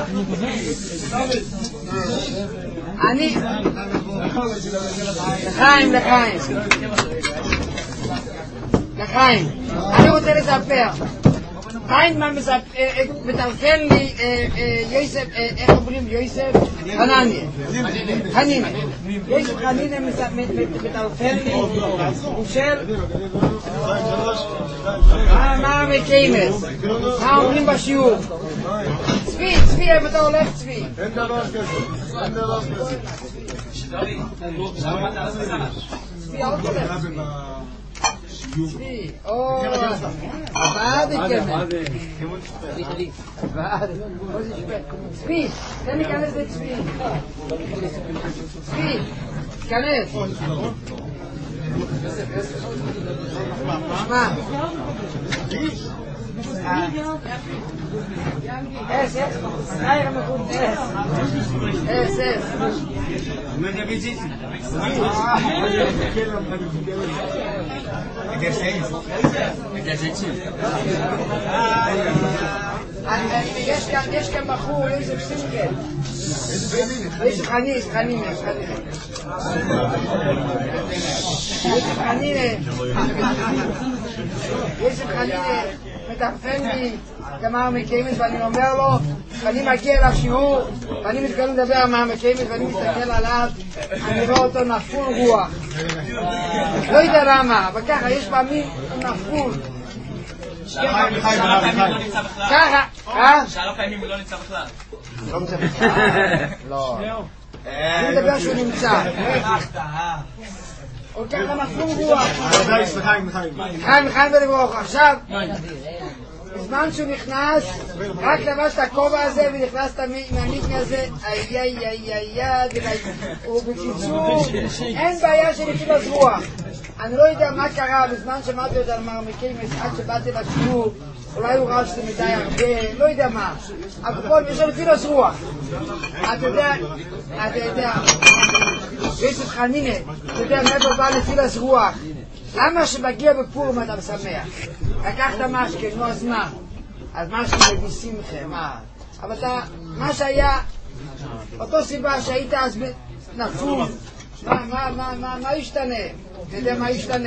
אני... לחיים. אני רוצה לספר. חיינמן מטלפן לי יוסף, איך אומרים יוסף? חנינה. יוסף חנינה מטלפן לי, הוא שואל מה מקיימס? מה אומרים בשיעור? צבי, אם אתה הולך צבי. אין דבר כזה. צבי, אל תולך צבי. צבי, צבי, תן לי כנס לצבי. צבי, כנס. שמע. אס. יש כאן בחור, יוסף סינקל. יוסף חנינה. יוסף חנינה מטלפן לי כמה מקיימת ואני אומר לו, ואני מגיע לשיעור ואני מתכוון לדבר על מה מקיימת ואני מסתכל עליו, אני רואה אותו נפול רוח. לא יודע למה, אבל ככה יש פעמים נפול. שאלה פעמים הוא לא נמצא בכלל. ככה, שאלה פעמים הוא לא נמצא בכלל. לא נמצא בכלל? לא. אני מדבר שהוא נמצא. או ככה נפול רוח. חיים ולברוך. עכשיו, בזמן שהוא נכנס, רק לבש את הכובע הזה ונכנס מהמיקנה הזה, ובקיצור, אין בעיה של נפילת רוח. אני לא יודע מה קרה בזמן שמעתי עוד על מרמיקיימס עד שבאתי לשיעור, אולי הוא רב שזה מדי הרבה, לא יודע מה. אבל יש לו נפילת רוח. אתה יודע, יוסף חנינה, אתה יודע מאיפה בא נפילת רוח. למה שמגיע בפורים אתה משמח? לקחת משקה, נו אז מה? אז משקה מביסים לכם, מה? אבל אתה, מה שהיה, אותו סיבה שהיית אז נפול, מה ישתנה? אתה יודע מה ישתנה?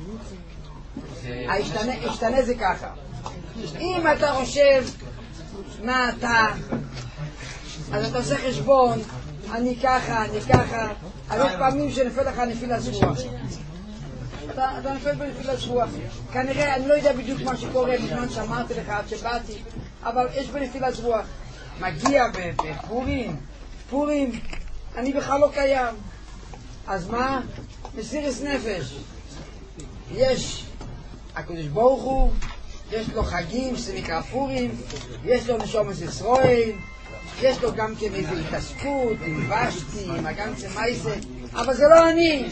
ישתנה זה ככה. אם אתה חושב מה אתה, אז אתה עושה חשבון, אני ככה, אז יש פעמים שנפל לך נפילת רוח. אתה נפל בנפילת רוח. כנראה, אני לא יודע בדיוק מה שקורה בזמן שאמרתי לך עד שבאתי, אבל יש בנפילת רוח. מגיע בפורים, אני בכלל לא קיים. אז מה? מסירת נפש. יש הקדוש ברוך הוא, יש לו חגים שזה נקרא פורים, יש לו נשומת ישראל, יש לו גם כן איזו התעסקות, עם ושתי, עם הגנצה מייסה, אבל זה לא אני.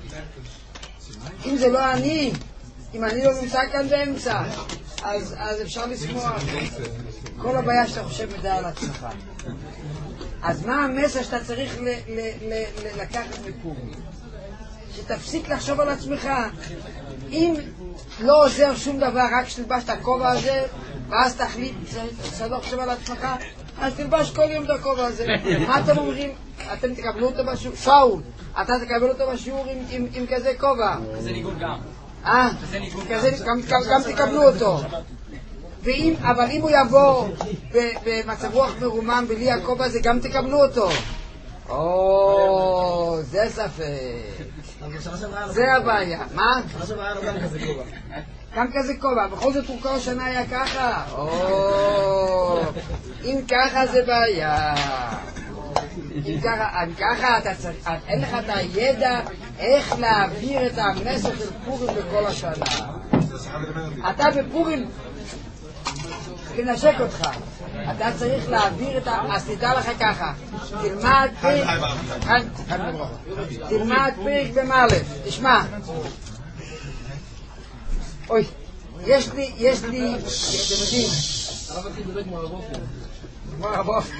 אם זה לא אני, אם אני לא נמצא כאן באמצע, אז אפשר לשמוח. כל הבעיה שאתה חושב מדע על עצמך. אז מה המסר שאתה צריך לקחת מפורים? שתפסיק לחשוב על עצמך. אם לא עוזר שום דבר, רק שתלבש את הכובע הזה, ואז תחליט שאתה לא חושב על עצמך, אז תלבש כל יום את הכובע הזה. מה אתם אומרים? אתם תקבלו אותו בשיעור? שאול, אתה תקבל אותו בשיעור עם כזה כובע. כזה ניגון גם. גם תקבלו אותו. אבל אם הוא יבוא במצב רוח מרומם בלי הכובע הזה, גם תקבלו אותו. זה ספק. זה הבעיה. מה? גם כזה כובע. בכל זאת הוא כל שנה היה ככה. אם ככה זה בעיה. אם ככה אין לך את הידע איך להעביר את המסר של פורים בכל השנה. אתה בפורים לנשק אותך. אתה צריך להעביר את אז תדע לך ככה. תלמד פרק במאלף. תשמע. אוי, יש לי, אתם יודעים. הרב אופן.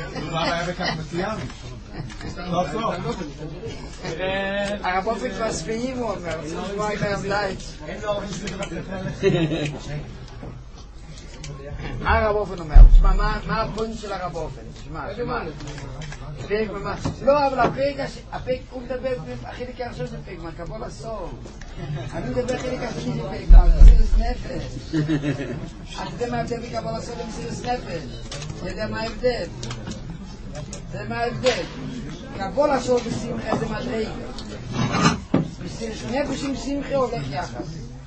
הרב אופן כבר שפיים הוא אומר. מה הרב אופן אומר? תשמע, מה הפוינט של הרב אופן? תשמע. פרק ממש. לא, אבל הפרק, הוא מדבר, החלק הראשון זה פרק, מה קבול הסוף. אני מדבר חלק השני זה פרק, מה זה מסירות נפש. אתה יודע מה ההבדל בקבול הסוף ומסירות נפש? אתה יודע מה ההבדל? זה מה ההבדל. קבול הסוף בשמחה זה מדרגה. מסירות נפש עם שמחה הולך יחד.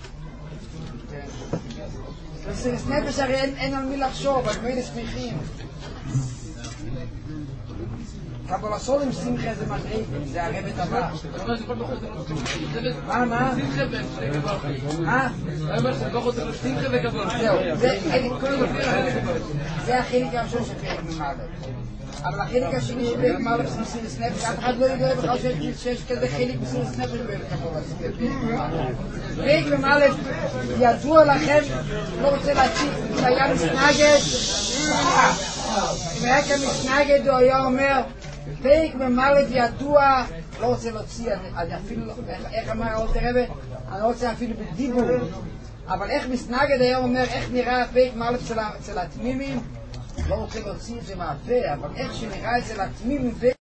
מסירות נפש הרי אין על מי לחשוב, על מי לשמחים. קבול הסול עם שמחה זה מדריג, זה הרבט הבא. מה? זה החלק הראשון של פרק ממעלה. אבל החלק השני של פרק ממעלה זה מסירות נפש, אף אחד לא יודע בכלל שיש כזה חלק מסירות נפש בקבול הסול. פרק ממעלה ידוע לכם, לא רוצה להציג, אם היה מסנגד, אם היה כמסנגד הוא היה אומר פרק ממלט ידוע, לא רוצה להוציא, אני אפילו, איך אמר האולטר רבי, אני לא רוצה אפילו בדיבור, אבל איך מסנגד היה אומר, איך נראה פרק ממלט אצל התמימים, לא רוצה להוציא את זה מהפה, אבל איך שנראה אצל התמימים פרק